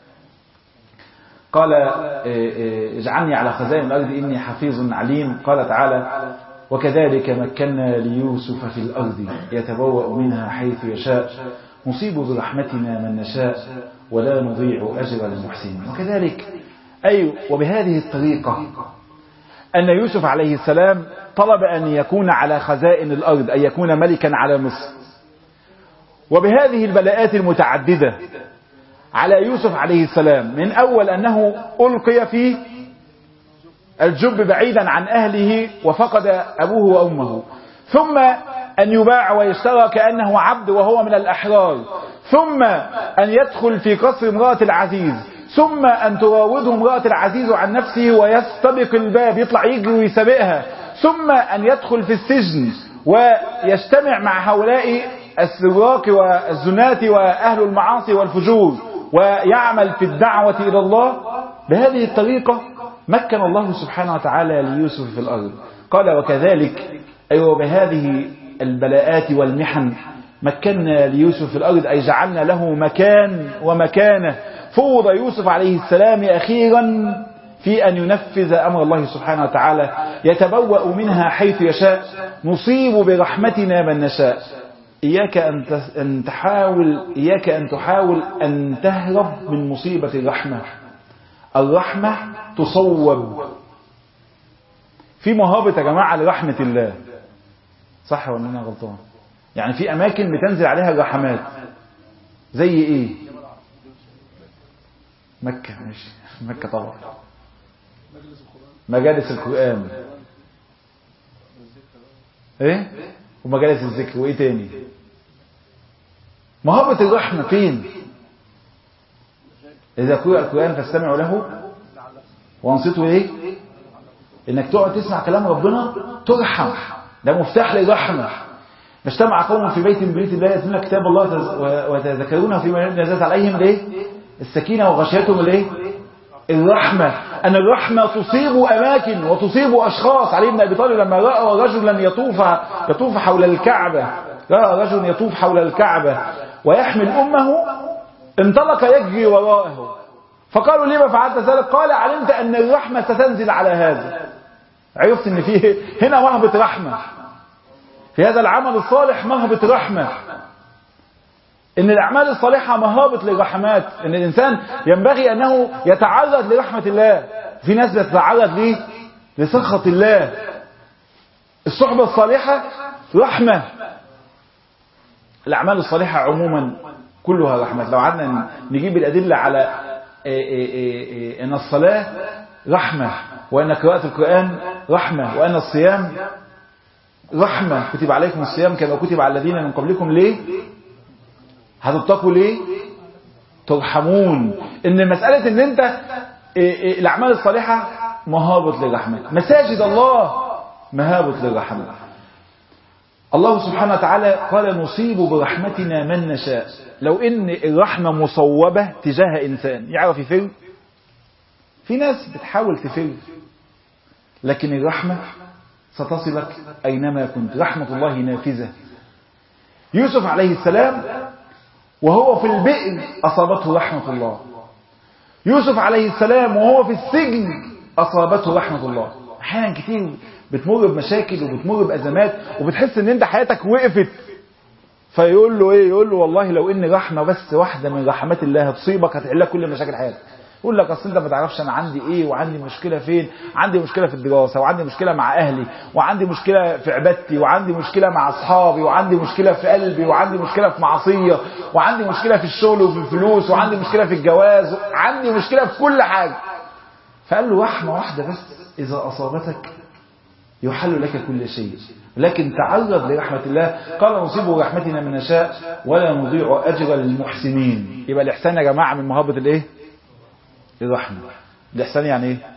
قال اجعلني على خزائن الارض اني حفيظ عليم. قال تعالى وكذلك مكنا ليوسف في الارض يتبوأ منها حيث يشاء نصيب برحمتنا من نشاء ولا نضيع اجر المحسنين. وكذلك وبهذه الطريقه أن يوسف عليه السلام طلب أن يكون على خزائن الأرض، أن يكون ملكا على مصر. وبهذه البلاءات المتعددة على يوسف عليه السلام، من أول أنه ألقي في الجب بعيدا عن أهله وفقد أبوه وأمه، ثم أن يباع ويشترى كأنه عبد وهو من الأحرار، ثم أن يدخل في قصر امرأة العزيز، ثم أن تراوده امرأة العزيز عن نفسه ويستبق الباب، يطلع يجري ويسابقها، ثم أن يدخل في السجن ويجتمع مع هؤلاء السراق والزنات وأهل المعاصي والفجور ويعمل في الدعوة إلى الله. بهذه الطريقة مكن الله سبحانه وتعالى ليوسف في الأرض. قال وكذلك بهذه البلاءات والمحن مكنا ليوسف في الأرض، أي جعلنا له مكان ومكانة. فوض يوسف عليه السلام أخيرا في أن ينفذ أمر الله سبحانه وتعالى يتبوأ منها حيث يشاء نصيب برحمتنا من نشاء. إياك أن تحاول أن تهرب من مصيبة الرحمة. الرحمة تصوب. في مهابة يا جماعة لرحمة الله، صح ولا أنا غلطان؟ يعني في أماكن بتنزل عليها الرحمات زي إيه؟ مكة. ماشي، مكة طبعا. مجالس القرآن ايه، ومجالس الذكر، وايه تاني؟ مهابة الرحمة فين؟ اذا قرأ القرآن فاستمعوا له وانصتوا ايه؟ انك تقعد تسمع كلام ربنا ترحم، ده مفتاح للرحمة. اجتمع قوم في بيت من بيوت الله يتلون كتاب الله ويتذكرون فيما نزلت عليهم الايه؟ السكينة وغشيتهم الايه؟ الرحمة. أن الرحمة تصيب أماكن وتصيب أشخاص. علي بن أبي طالب لما رأى رجلا يطوف حول الكعبة، رأى رجل يطوف حول الكعبة ويحمل أمه، انطلق يجري وراءه، فقالوا لما فعلت ذلك؟ قال علمت أن الرحمة ستنزل على هذا. عرفت أن فيه هنا وهبة رحمة، في هذا العمل الصالح مهبط رحمة، إن الأعمال الصالحة مهابط للرحمات، إن الإنسان ينبغي أنه يتعرض لرحمة الله. في ناس بتتعرض ليه؟ لسخط الله. الصحبة الصالحة رحمة. الأعمال الصالحة عموما كلها رحمة. لو عدنا نجيب الأدلة على أن الصلاة رحمة، وأن قراءة القرآن رحمة، وأن الصيام رحمة. كتب عليكم الصيام كما كتب على الذين من قبلكم. ليه؟ هتتقوا ليه؟ ترحمون. إن مسألة إن أنت الأعمال الصالحة مهابط للرحمة. مساجد الله مهابط للرحمة. الله سبحانه وتعالى قال نصيب برحمتنا من نشاء. لو إن الرحمة مصوبة تجاه إنسان يعرف يفر، في ناس بتحاول تفر، لكن الرحمة ستصلك أينما كنت. رحمة الله نافذة. يوسف عليه السلام وهو في البئر أصابته رحمة الله. يوسف عليه السلام وهو في السجن أصابته رحمة الله. أحيانا كتير بتمر بمشاكل وبتمر بأزمات وبتحس ان انت حياتك وقفت، فيقول له ايه؟ يقول له والله لو ان رحمة بس واحدة من رحمات الله هتصيبك هتحلك كل مشاكل حياتك. يقول لك اصل انت ما تعرفش انا عندي ايه، وعندي مشكلة فين. عندي مشكلة في الدراسة، وعندي مشكلة مع اهلي، وعندي مشكلة في عبادتي، وعندي مشكلة مع اصحابي، وعندي مشكلة في قلبي، وعندي مشكلة في معصية، وعندي مشكلة في الشغل وفي الفلوس، وعندي مشكلة في الجواز، عندي مشكلة في كل حاجة. فقال له رحمة واحدة بس إذا أصابتك يحل لك كل شيء، لكن تعرض لرحمة الله. قال نصيب رحمتنا من نشاء ولا نضيع أجر المحسنين. يبقى الإحسان يا جماعة من مهابط الإيه؟ الرحمة. الإحسان يعني إيه؟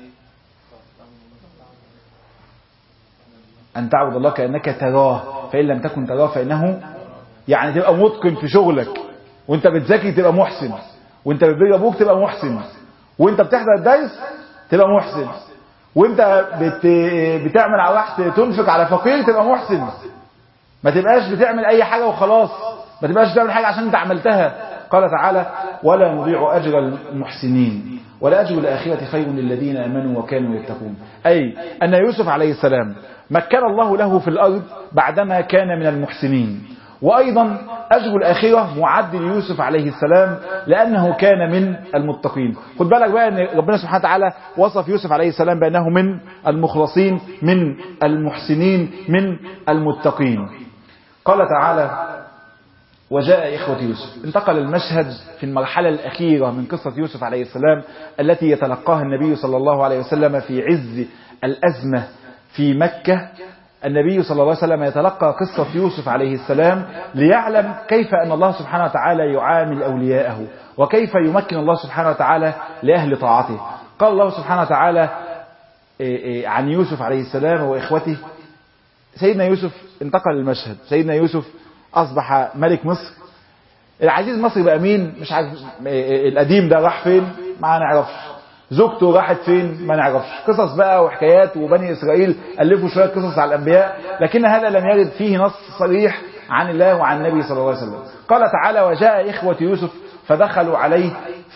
أن تعبد الله كأنك تراه فإن لم تكن تراه فإنه، يعني تبقى متقن في شغلك، وانت بتذاكر تبقى محسن، وانت بتبر ابوك تبقى محسن، وانت بتحضر الدرس تبقى محسن، وانت بتعمل على واحد تنفق على فقير تبقى محسن. ما تبقاش بتعمل اي حاجة وخلاص، ما تبقاش بتعمل حاجة عشان انت عملتها. قال تعالى ولا نضيع اجر المحسنين ولأجر الآخرة خير للذين آمنوا وكانوا يتقون. أي أن يوسف عليه السلام مكن الله له في الأرض بعدما كان من المحسنين، وأيضا أجر الآخرة معد ليوسف عليه السلام لأنه كان من المتقين. خد بالك بقى أن ربنا سبحانه وتعالى وصف يوسف عليه السلام بأنه من المخلصين، من المحسنين، من المتقين. قال تعالى وجاء إخوة يوسف. انتقل المشهد في المرحلة الأخيرة من قصة يوسف عليه السلام التي يتلقاها النبي صلى الله عليه وسلم في عز الأزمة في مكة. النبي صلى الله عليه وسلم يتلقى قصة يوسف عليه السلام ليعلم كيف أن الله سبحانه وتعالى يعامل أولياءه، وكيف يمكن الله سبحانه وتعالى لأهل طاعته. قال الله سبحانه وتعالى عن يوسف عليه السلام وإخوته. سيدنا يوسف انتقل المشهد، سيدنا يوسف أصبح ملك مصر. العزيز مصر بقى مين؟ مش عارف. القديم ده راح فين؟ ما نعرفش. زوجته راحت فين؟ ما نعرفش. قصص بقى وحكايات، وبني إسرائيل ألفوا شوية قصص على الأنبياء، لكن هذا لم يرد فيه نص صريح عن الله وعن النبي صلى الله عليه وسلم. قال تعالى وجاء إخوة يوسف فدخلوا عليه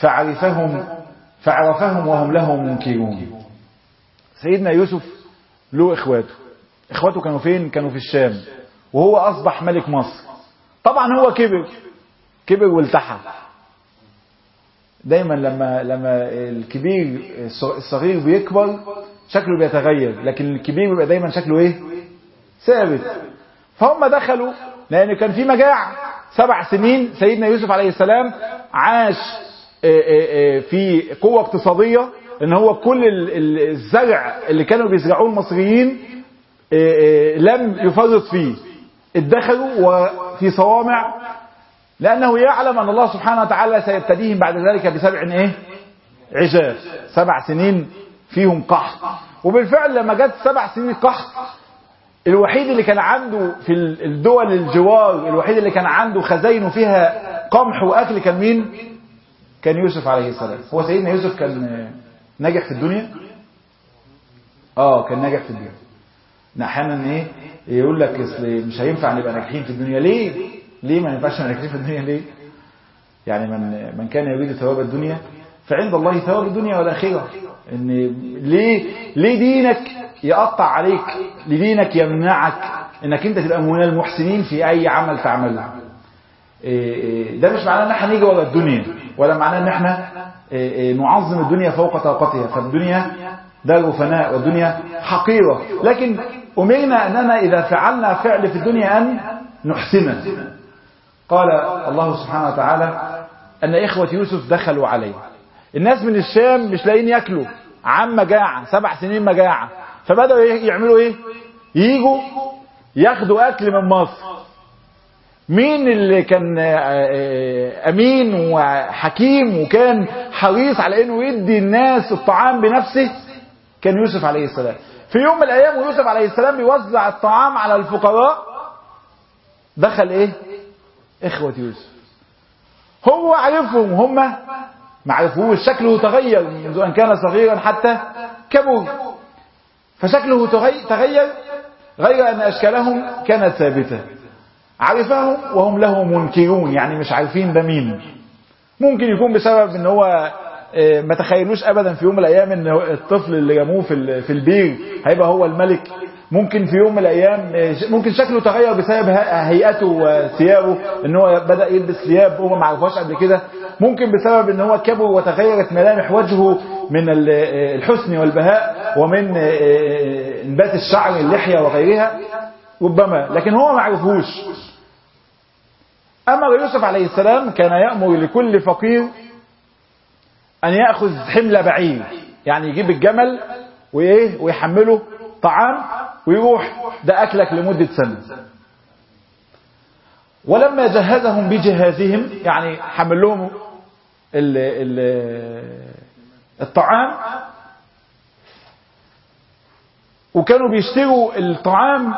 فعرفهم وهم له منكرون. سيدنا يوسف له إخواته كانوا فين؟ كانوا في الشام، وهو أصبح ملك مصر. طبعا هو كبر والتحى. دايما لما الكبير الصغير بيكبر شكله بيتغير، لكن الكبير بيبقى دايما شكله ايه؟ ثابت. فهم دخلوا لأن كان في مجاعة 7 سنين. سيدنا يوسف عليه السلام عاش في قوة اقتصادية، لأن هو كل الزرع اللي كانوا بيزرعوه المصريين لم يفرط فيه، ادخروا وفي صوامع، لأنه يعلم أن الله سبحانه وتعالى سيبتديهم بعد ذلك ب7 عجاف. 7 سنين فيهم قحط. وبالفعل لما جت 7 سنين قحط، الوحيد اللي كان عنده في الدول الجوار، الوحيد اللي كان عنده خزاينه فيها قمح وأكل كان مين؟ كان يوسف عليه السلام. هو سيدنا يوسف كان ناجح في الدنيا؟ كان ناجح في الدنيا. احيانا يقول لك مش هينفع نبقى ناجحين في الدنيا. ليه ما ينفعش ناجحين في الدنيا؟ ليه؟ يعني من كان يريد ثواب الدنيا فعند الله ثواب الدنيا والآخرة. ان ليه دينك يقطع عليك، لدينك يمنعك انك انت تبقى من المحسنين في اي عمل تعمله. ده مش معناه ان احنا نيجي ورا الدنيا، ولا معناه ان احنا نعظم الدنيا فوق طاقتها، فالدنيا دار فناء والدنيا حقيرة، لكن أمرنا أننا إذا فعلنا فعل في الدنيا أن نحسنه. قال الله سبحانه وتعالى أن إخوة يوسف دخلوا عليه، الناس من الشام مش لاقيين يأكلوا، عم مجاعة 7 سنين مجاعة، فبدأوا يعملوا إيه؟ ييجوا ياخدوا أكل من مصر. مين اللي كان أمين وحكيم وكان حريص على أنه يدي الناس الطعام بنفسه؟ كان يوسف عليه السلام. في يوم من الأيام ويوسف عليه السلام بيوزع الطعام على الفقراء، دخل إيه؟ إخوة يوسف. هو عرفهم، هم ما عرفوش، شكله تغير منذ أن كان صغيرا حتى كبر، فشكله تغير غير أن أشكالهم كانت ثابتة. عرفهم وهم له منكرون، يعني مش عارفين ده مين. ممكن يكون بسبب ان هو ما تخيلوش ابدا في يوم من الايام ان الطفل اللي رموه في البير هيبقى هو الملك. ممكن في يوم من الايام ممكن شكله تغير بسبب هيئته وثيابه، ان هو بدا يلبس ثياب هو ما عرفهاش قبل كده. ممكن بسبب ان هو كبر وتغيرت ملامح وجهه من الحسن والبهاء ومن انبات الشعر اللحيه وغيرها ربما، لكن هو ما عرفوش. أمر يوسف عليه السلام كان يأمر لكل فقير أن يأخذ حمل بعير، يعني يجيب الجمل ويحمله طعام ويروح ده أكلك لمدة سنة. ولما جهزهم بجهازهم، يعني حمل لهم الطعام، وكانوا بيشتروا الطعام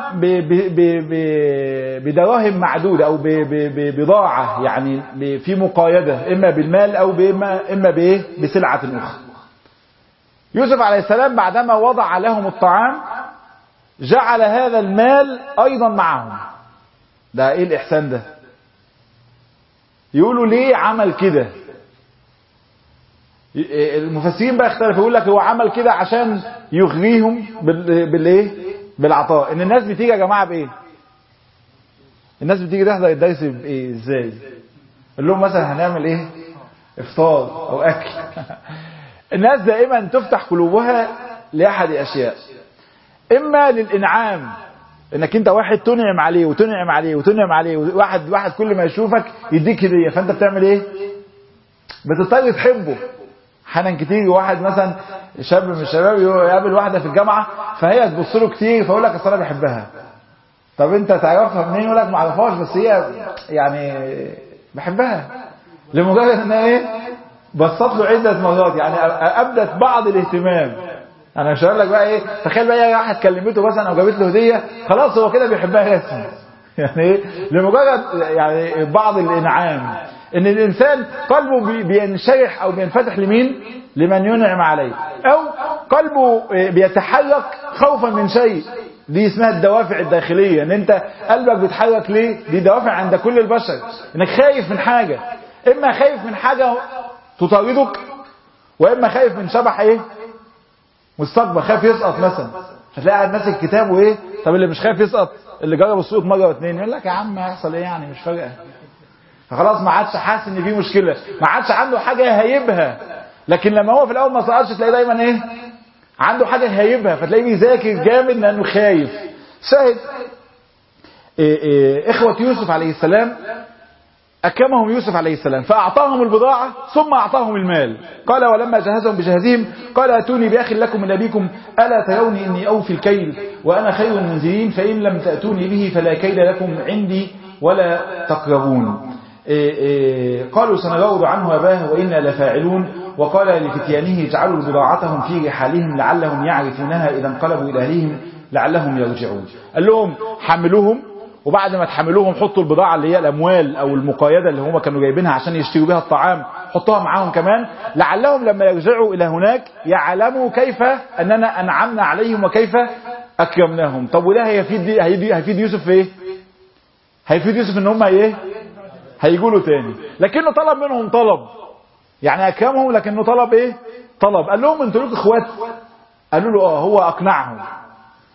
بدراهم معدودة أو ببضاعة، يعني في مقايدة إما بالمال أو إما بسلعة أخرى. يوسف عليه السلام بعدما وضع لهم الطعام جعل هذا المال أيضا معهم. ده إيه الإحسان ده؟ يقولوا ليه عمل كده؟ المفسرين بقى اختلفوا، يقول لك هو عمل كده عشان يغريهم بالايه؟ بالعطاء. ان الناس بتيجي يا جماعه بايه؟ الناس بتيجي تحضر الدرس بايه؟ ازاي؟ قال لهم مثلا هنعمل ايه؟ افطار او اكل. الناس دائما تفتح قلوبها لاحد اشياء، اما للانعام، انك انت واحد تنعم عليه وتنعم عليه وتنعم عليه، واحد كل ما يشوفك يديك هديه، فانت بتعمل ايه؟ بتضطر تحبه. احيانا كتير واحد مثلا شاب من الشباب يقابل واحده في الجامعه فهي تبص له كتير فيقول لك اصل انا بحبها. طب انت تعرفها منين؟ يقول لك ما اعرفهاش بس هي يعني بحبها، لمجرد ان ايه؟ بصت له عده مرات، يعني ابدت بعض الاهتمام. انا مش هقول لك بقى ايه، تخيل بقى واحد كلمته مثلا او جابت له هديه، خلاص هو كده بيحبها رسمي. يعني ايه؟ لمجرد يعني بعض الانعام، ان الانسان قلبه بينشرح او بينفتح لمين؟ لمن ينعم عليه، او قلبه بيتحرك خوفا من شيء. دي اسمها الدوافع الداخليه، ان انت قلبك بيتحرك ليه؟ دي دوافع عند كل البشر، انك خايف من حاجه، اما خايف من حاجه تطاردك، واما خايف من شبح ايه؟ مستقبل، خايف يسقط مثلا. هتلاقي قاعد ماسك كتاب وايه؟ طب اللي مش خايف يسقط، اللي جرب السقوط مره واثنين، يقول لك يا عم هيحصل ايه يعني، مش فارقه. فخلاص ما عادش حاسس ان في مشكله، ما عادش عنده حاجه هيبها. لكن لما هو في الاول ما سقطش تلاقيه دايما ايه؟ عنده حاجه هيبها، فتلاقيه بيذاكر جامد لانه خايف. شاهد اخوه يوسف عليه السلام، أكرمهم يوسف عليه السلام فأعطاهم البضاعة ثم أعطاهم المال. قال ولما جهزهم بجهازهم قال أتوني بأخ لكم من أبيكم ألا تروني إني أوفي الكيل وأنا خير المنزلين فإن لم تأتوني به فلا كيل لكم عندي ولا تقربون. قالوا سنراود عنه أباه وإنا لفاعلون. وقال لفتيانه اجعلوا بضاعتهم في رحالهم لعلهم يعرفونها إذا انقلبوا إلى أهلهم لعلهم يرجعون. قال لهم حملوهم، وبعد ما تحملوهم حطوا البضاعة اللي هي الأموال أو المقايدة اللي هم كانوا جايبينها عشان يشتروا بها الطعام، حطوها معاهم كمان لعلهم لما يرجعوا إلى هناك يعلموا كيف أننا أنعمنا عليهم وكيف أكرمناهم. طب وده هيفيد يوسف في إيه؟ هيفيد يوسف إن هم إيه؟ هيقولوا تاني. لكنه طلب منهم طلب، يعني أكرمهم لكنه طلب إيه؟ طلب. قال لهم أنتوا لكم إخوات؟ قالوا له هو أقنعهم.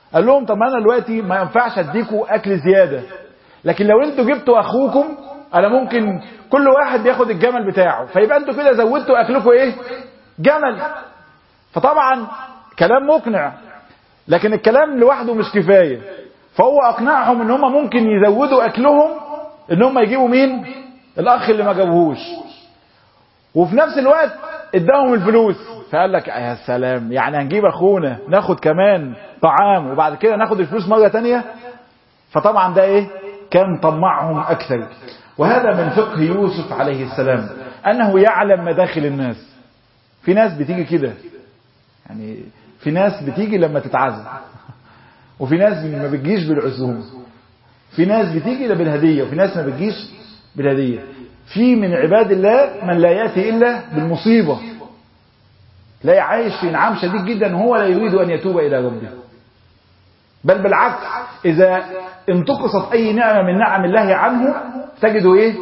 قال لهم طب انا دلوقتي ما ينفعش اديكوا اكل زياده، لكن لو انتوا جبتوا اخوكم انا ممكن كل واحد ياخد الجمل بتاعه، فيبقى انتوا كده زودتوا اكلكم ايه؟ جمل. فطبعا كلام مقنع، لكن الكلام لوحده مش كفايه، فهو اقنعهم ان هم ممكن يزودوا اكلهم، ان هم يجيبوا مين؟ الاخ اللي ما جابوهوش، وفي نفس الوقت اداهم الفلوس. فقال لك يا سلام، يعني هنجيب اخونا ناخد كمان طعام وبعد كده ناخد الفلوس مرة تانية؟ فطبعا ده ايه؟ كان طمعهم اكثر. وهذا من فقه يوسف عليه السلام، انه يعلم مداخل الناس. في ناس بتيجي كده، يعني في ناس بتيجي لما تتعزم، وفي ناس ما بتجيش بالعزوم، في ناس بتيجي بالهدية، وفي ناس ما بتجيش بالهدية. في من عباد الله من لا يأتي إلا بالمصيبة، لا عايش في انعام شديد جدا وهو لا يريد أن يتوب إلى ربه، بل بالعكس إذا انتقصت أي نعمة من نعم الله عنه تجده إيه؟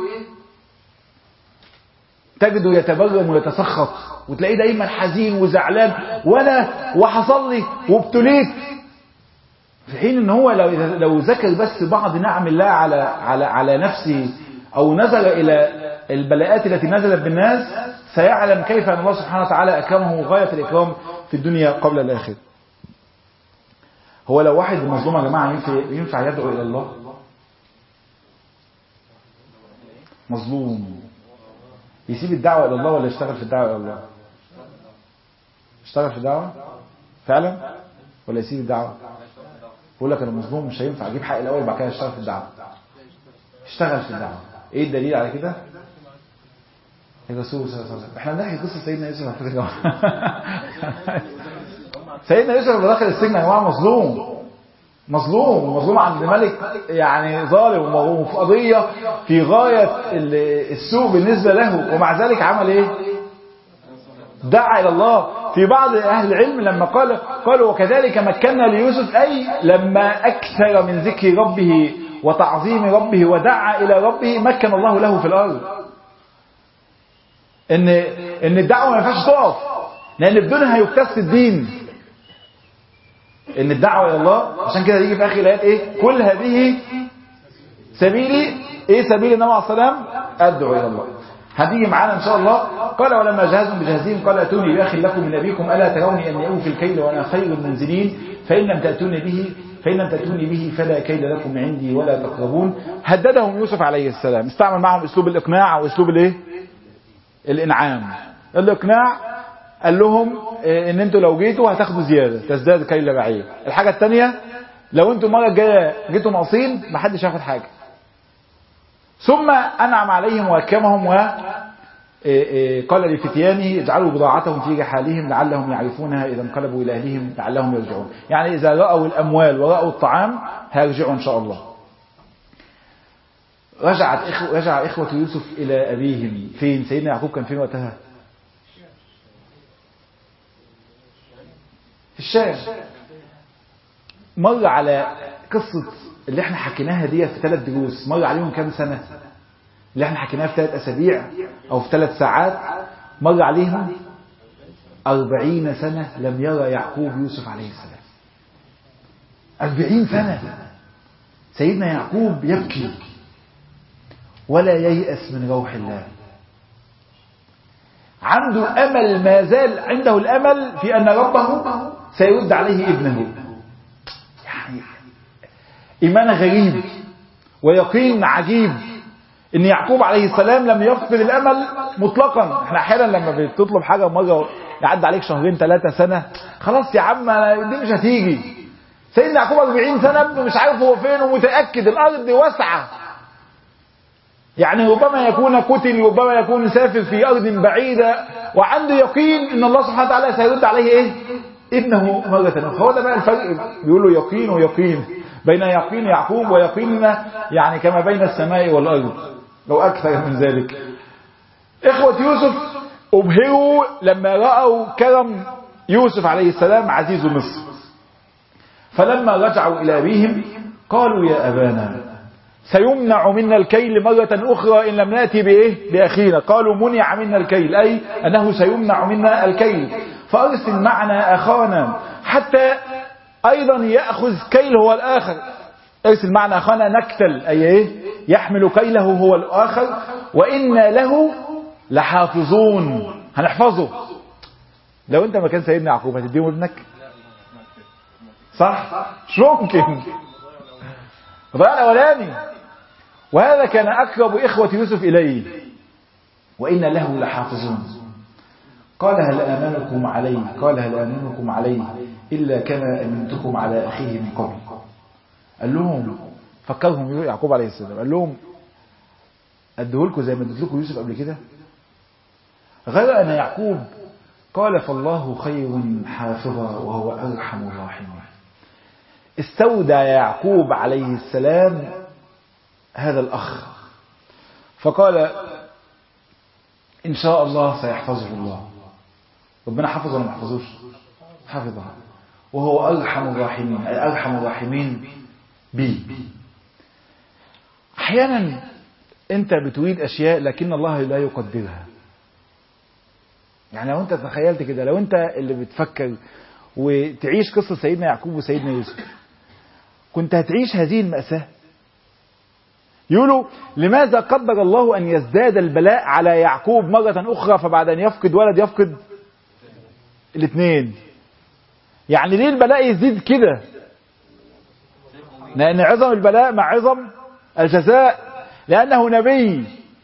تجده يتبرم ويتسخط، وتلاقيه دايما حزين وزعلان، وأنا وحصل لي وابتليت، في حين ان هو لو ذكر بس بعض نعم الله على نفسه او نظر الى البلاءات التي نزلت بالناس سيعلم كيف ان الله سبحانه وتعالى اكرمه غاية الاكرام في الدنيا قبل الاخره. هو لو واحد مظلوم يا جماعه ينفع يدعو الى الله؟ مظلوم يسيب الدعوه الى الله ولا يشتغل في الدعوه الى الله؟ يشتغل في الدعوه فعلا ولا يسيب الدعوه؟ يقول لك انا مظلوم مش هينفع اجيب حق الاول وبعد كده اشتغل في الدعوه. اشتغل في الدعوه. ايه الدليل على كده؟ الرسول صلى الله عليه وسلم. احنا بنحكي قصه سيدنا يوسف على فكره. سيدنا يوسف لما دخل السجن يا جماعه مظلوم عند ملك يعني ظالم، وفي قضيه في غايه السوء بالنسبه له، ومع ذلك عمل ايه؟ دعا الى الله. في بعض اهل العلم لما قالوا وكذلك مكنا ليوسف، اي لما اكثر من ذكر ربه وتعظيم ربه ودعا الى ربه مكن الله له في الارض. ان الدعوه ما ينفعش تقف، لان بدونها هيكتس الدين. ان الدعوه الى الله، عشان كده يجي في اخر الايات ايه؟ كل هذه سبيلي، ايه سبيل النبي عليه السلام؟ ادعو الى الله. هتيجي معانا ان شاء الله. قال ولما جهزهم بجهازهم قال اتوني باخ لكم من ابيكم الا تروني اني اوفي الكيل وانا خير المنزلين فان لم تاتوني به فلا كيل لكم عندي ولا تقربون. هددهم يوسف عليه السلام، استعمل معهم اسلوب الاقناع واسلوب الايه؟ الانعام. الاقناع قال لهم ان انتوا لو جيتوا هتاخدوا زياده تزداد كيل بعير. الحاجه الثانيه لو انتوا المره الجايه جيتوا ناقصين محدش ياخد حاجه. ثم أنعم عليهم وأكرمهم وقال لفتيانه اجعلوا بضاعتهم في رحالهم لعلهم يعرفونها إذا انقلبوا إلى أهلهم لعلهم يرجعون. يعني إذا رأوا الأموال ورأوا الطعام هيرجعوا إن شاء الله. رجع إخوة يوسف إلى أبيهم. فين؟ سيدنا يعقوب كان فين وقتها؟ في الشام. مر على قصة اللي احنا حكيناها دي في 3 دروس، مر عليهم كام سنة؟ اللي احنا حكيناها في 3 أسابيع أو في 3 ساعات مر عليهم 40 سنة لم يرى يعقوب يوسف عليه السلام. 40 سنة سيدنا يعقوب يبكي ولا ييأس من روح الله، عنده أمل، ما زال عنده الأمل في أن ربه سيرد عليه ابنه. يعني إيمان غريب ويقين عجيب ان يعقوب عليه السلام لم يفقد الامل مطلقا. احنا احيانا لما بتطلب حاجه مره يعدي عليك 2-3 سنه، خلاص يا عم دي مش هتيجي. سيدنا يعقوب 40 سنه ابنه مش عارف هو فين، ومتاكد الارض واسعه، يعني ربما يكون قتل، ربما يكون سافر في ارض بعيده، وعنده يقين ان الله سبحانه وتعالى سيرد عليه ايه؟ ابنه مره اخرى. هو ده بقى الفرق، بيقولوا يقين ويقين، بين يقين يعقوب ويقيننا يعني كما بين السماء والارض لو اكثر من ذلك. اخوة يوسف ابهروا لما رأوا كرم يوسف عليه السلام عزيز مصر، فلما رجعوا الى ابيهم قالوا يا ابانا سيمنع منا الكيل مرة اخرى ان لم نأتي باخينا. قالوا منع منا الكيل، اي انه سيمنع منا الكيل، فارسل معنا اخانا حتى أيضا يأخذ كيل هو الآخر. ارسل معنا أخانا نكتل، أي إيه؟ يحمل كيله هو الآخر، وإنا له لحافظون، هنحفظه. لو أنت مكان سيدنا يعقوب هتديهم ابنك؟ صح؟ مش ممكن. ضيع الأولاني. وهذا كان أقرب إخوة يوسف إليه. وإن له لحافظون. قال هل آمنكم عليه إلا كما أمنتكم على أخيه من قبل. قال لهم، فكرهم يعقوب عليه السلام، قال لهم أدهولكم زي ما اديتلكم يوسف قبل كده؟ غير أن يعقوب قال فالله خير حافظا وهو أرحم الراحمين. استودع يعقوب عليه السلام هذا الأخ فقال إن شاء الله سيحفظه الله. ربنا حفظه ولا ما حفظوش؟ حفظه. وهو أرحم الراحمين، أي أرحم الراحمين بي. أحيانا أنت بتريد أشياء لكن الله لا يقدرها. يعني لو أنت تخيلت كده، لو أنت اللي بتفكر وتعيش قصة سيدنا يعقوب وسيدنا يوسف، كنت هتعيش هذه المأساة. يقولوا لماذا قدر الله أن يزداد البلاء على يعقوب مرة أخرى، فبعد أن يفقد ولد يفقد الاثنين؟ يعني ليه البلاء يزيد كده؟ لأن عظم البلاء مع عظم الجزاء، لأنه نبي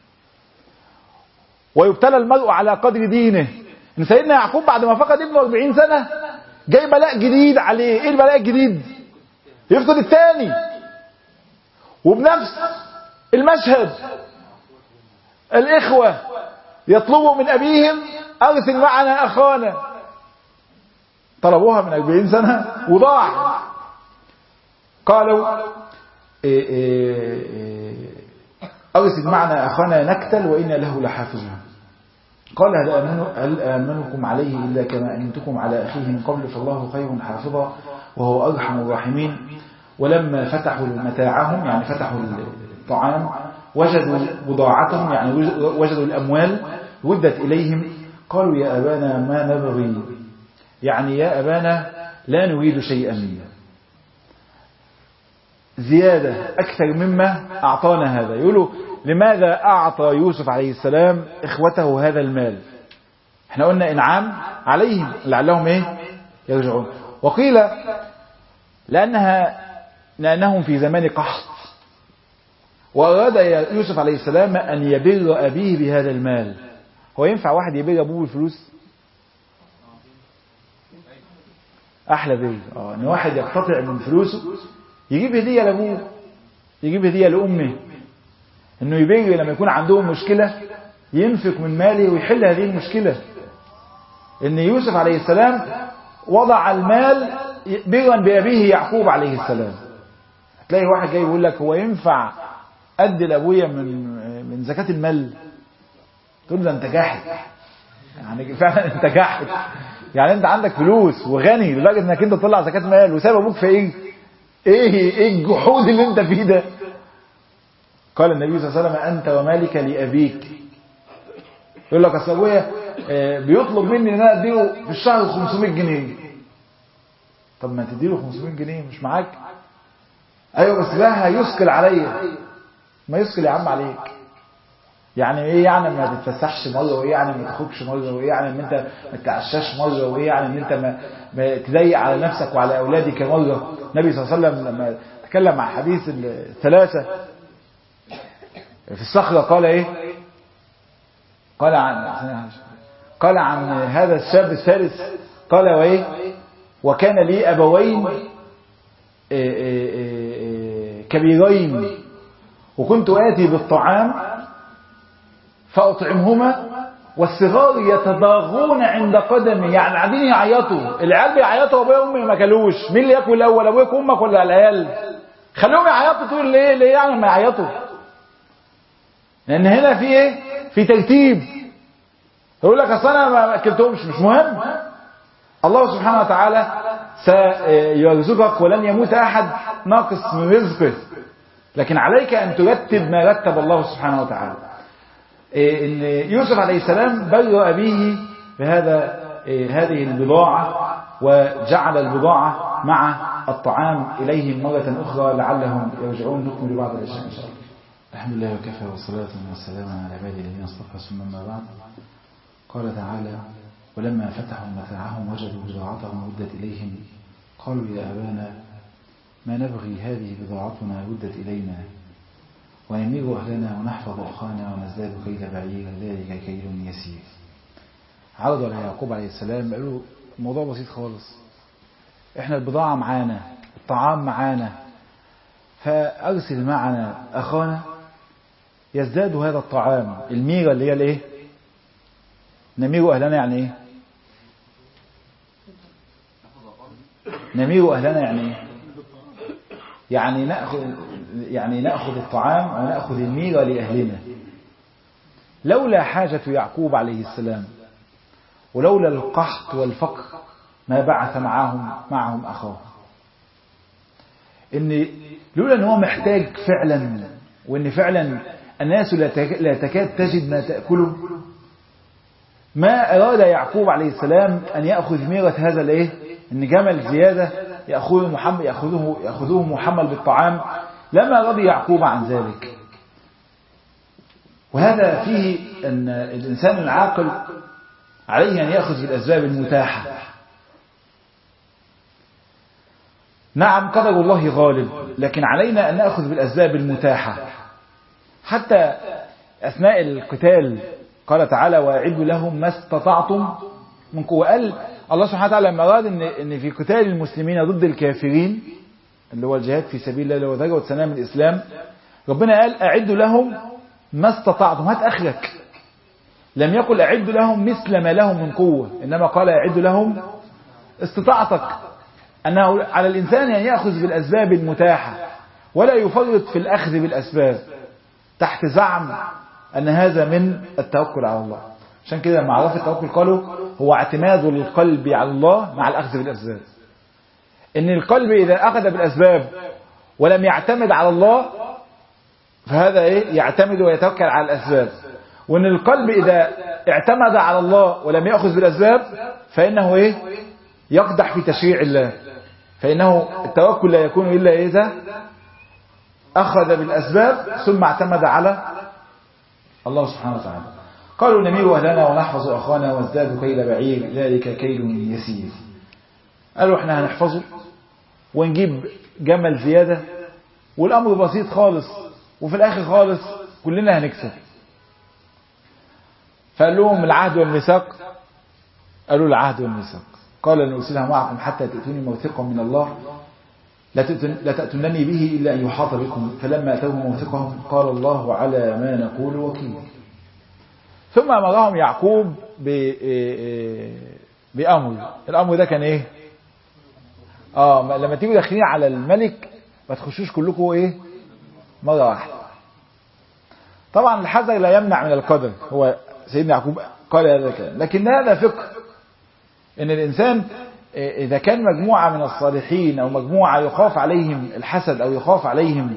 ويبتلى المرء على قدر دينه. إن سيدنا يعقوب بعد ما فقد ابنه 40 سنة جاي بلاء جديد عليه. إيه البلاء الجديد؟ يفقد الثاني. وبنفس المشهد الإخوة يطلبوا من أبيهم أرسل معنا أخانا. طلبوها من 40 سنة وضاع. قالوا أرسل معنا أخانا نكتل وإنا له لحافظون. قال هل آمنكم عليه إلا كما أمنتكم على أخيه من قبل فالله خير حافظا وهو أرحم الراحمين. ولما فتحوا متاعهم، يعني فتحوا الطعام، وجدوا بضاعتهم، يعني وجدوا الأموال ودت إليهم. قالوا يا أبانا ما نبغي، يعني يا أبانا لا نريد شيئا زيادة أكثر مما أعطانا هذا. يقولوا لماذا أعطى يوسف عليه السلام إخوته هذا المال؟ احنا قلنا إنعام عليهم لعلهم يرجعون. وقيل لأنهم في زمان قحط، وأراد يوسف عليه السلام أن يبر أبيه بهذا المال. هو ينفع واحد يبر أبوه بالفلوس؟ أحلى بر أن واحد يقتطع من فلوسه يجيب هدية لأبوه، يجيب هدية لأمه. إنه يبر لما يكون عندهم مشكلة ينفق من ماله ويحل هذه المشكلة. إن يوسف عليه السلام وضع المال برا بأبيه يعقوب عليه السلام. هتلاقي واحد جاي يقول لك هو ينفع أدي لأبويا من زكاة المال؟ تقول له أنت جاحد، يعني فعلا أنت جاحد. يعني أنت عندك فلوس وغني لدرجة أنك أنت تطلع زكاة مال وساب أبوك في إيه الجحود اللي أنت فيه ده؟ قال النبي صلى الله عليه وسلم أنت ومالك لأبيك. يقول لك أصل أبويا بيطلب مني أن أنا أديله في الشهر 500 جنيه. طب ما تديله 500 جنيه مش معاك؟ أيوة بس ده هيثقل عليا. ما يثقل يا عم عليك. يعني إيه يعني ما تتفسحش مرة، وإيه يعني ما تخرجش مرة، وإيه يعني إن أنت ما تتعشاش مرة، وإيه يعني إن أنت ما تضيق على نفسك وعلى أولادك مرة. النبي صلى الله عليه وسلم لما تكلم عن حديث الثلاثة في الصخرة قال إيه؟ قال عن هذا الشاب الثالث قال وإيه؟ وكان لي أبوين كبيرين وكنت آتي بالطعام فأطعمهما والصغار يتضاغون عند قدمي. يعني قاعدين يعيطوا، العيال بيعيطوا وابويا وامي ما كلوش. مين اللي ياكل الاول، ابويا وامك ولا العيال؟ خليهم يعيطوا. تقول ليه يعني ما يعيطوا؟ لان هنا في ايه؟ في ترتيب. يقول لك اصل انا ما اكلتهمش، مش مهم. الله سبحانه وتعالى سيرزقك ولن يموت احد ناقص من رزقه، لكن عليك ان ترتب ما رتب الله سبحانه وتعالى. ان يوسف عليه السلام بر أبيه بهذه البضاعة وجعل البضاعة مع الطعام إليهم مرة أخرى لعلهم يرجعون. نكمل بعد العشاء إن شاء الله. الحمد لله وكفى والصلاة والسلام على عباده الذين اصطفى ثم أما بعد. قال تعالى: ولما فتحوا متاعهم وجدوا بضاعتهم ردت إليهم قالوا يا أبانا ما نبغي هذه بضاعتنا ردت إلينا ونمير أهلنا ونحفظ أخانا ونزداد كيل بعير ذلك كيل يسير. عرضوا على يعقوب عليه السلام قالوا الموضوع بسيط خالص، احنا البضاعة معانا، الطعام معانا، فأرسل معنا أخانا يزداد هذا الطعام. الميرة اللي هي الايه؟ نمير أهلنا يعني ايه؟ نمير أهلنا يعني ايه؟ يعني نأخذ الطعام ونأخذ الميرة لأهلنا. لولا حاجة يعقوب عليه السلام ولولا القحط والفقر ما بعث معهم أخاه. إن لولا أنه محتاج فعلا، وإن فعلا الناس لا تكاد تجد ما تأكله، ما أراد يعقوب عليه السلام أن يأخذ ميرة هذا الإيه؟ إن جمل زيادة يأخذوه محمل بالطعام، لما رضي يعقوب عن ذلك. وهذا فيه أن الإنسان العاقل عليه أن يأخذ بالأسباب المتاحة. نعم قدر الله غالب، لكن علينا أن نأخذ بالأسباب المتاحة. حتى أثناء القتال قال تعالى: وأعدوا لهم ما استطعتم من قوة. قال الله سبحانه وتعالى لما أراد أن في قتال المسلمين ضد الكافرين اللي هو الجهاد في سبيل الله وذروة سنام الإسلام، ربنا قال: أعدوا لهم ما استطعتم، هات أخرك. لم يقل أعدوا لهم مثل ما لهم من قوة، إنما قال أعدوا لهم استطاعتك. أنه على الإنسان أن يأخذ بالأسباب المتاحة ولا يفرط في الأخذ بالأسباب تحت زعم أن هذا من التوكل على الله. عشان كده لما عرف التوكل قالوا هو اعتماد القلب على الله مع الأخذ بالأسباب. إن القلب إذا أخذ بالأسباب ولم يعتمد على الله فهذا يعتمد ويتوكل على الأسباب. وإن القلب إذا اعتمد على الله ولم يأخذ بالأسباب فإنه يقدح في تشريع الله. فإنه التوكل لا يكون إلا إذا أخذ بالأسباب ثم اعتمد على الله سبحانه وتعالى. قالوا نمير أهلنا ونحفظ أخانا وازداد كيل بعير ذلك كيل يسير. قالوا احنا هنحفظه ونجيب جمل زيادة والأمر بسيط خالص، وفي الآخر خالص كلنا هنكسب. فقال لهم العهد والميثاق. قالوا العهد والميثاق. قال لن أرسلها معكم حتى تأتوني موثقا من الله لا تأتونني به إلا أن يحاط بكم. فلما أتوه موثقهم قال الله على ما نقول وكيل. ثم أمرهم يعقوب بأمر. الأمر ده كان إيه؟ لما تيجوا داخلين على الملك ما تخشوش كلكم مرة واحدة. طبعا الحذر لا يمنع من القدر. هو سيدنا يعقوب قال هذا الكلام، لكن هذا فقه ان الانسان اذا كان مجموعة من الصالحين او مجموعة يخاف عليهم الحسد او يخاف عليهم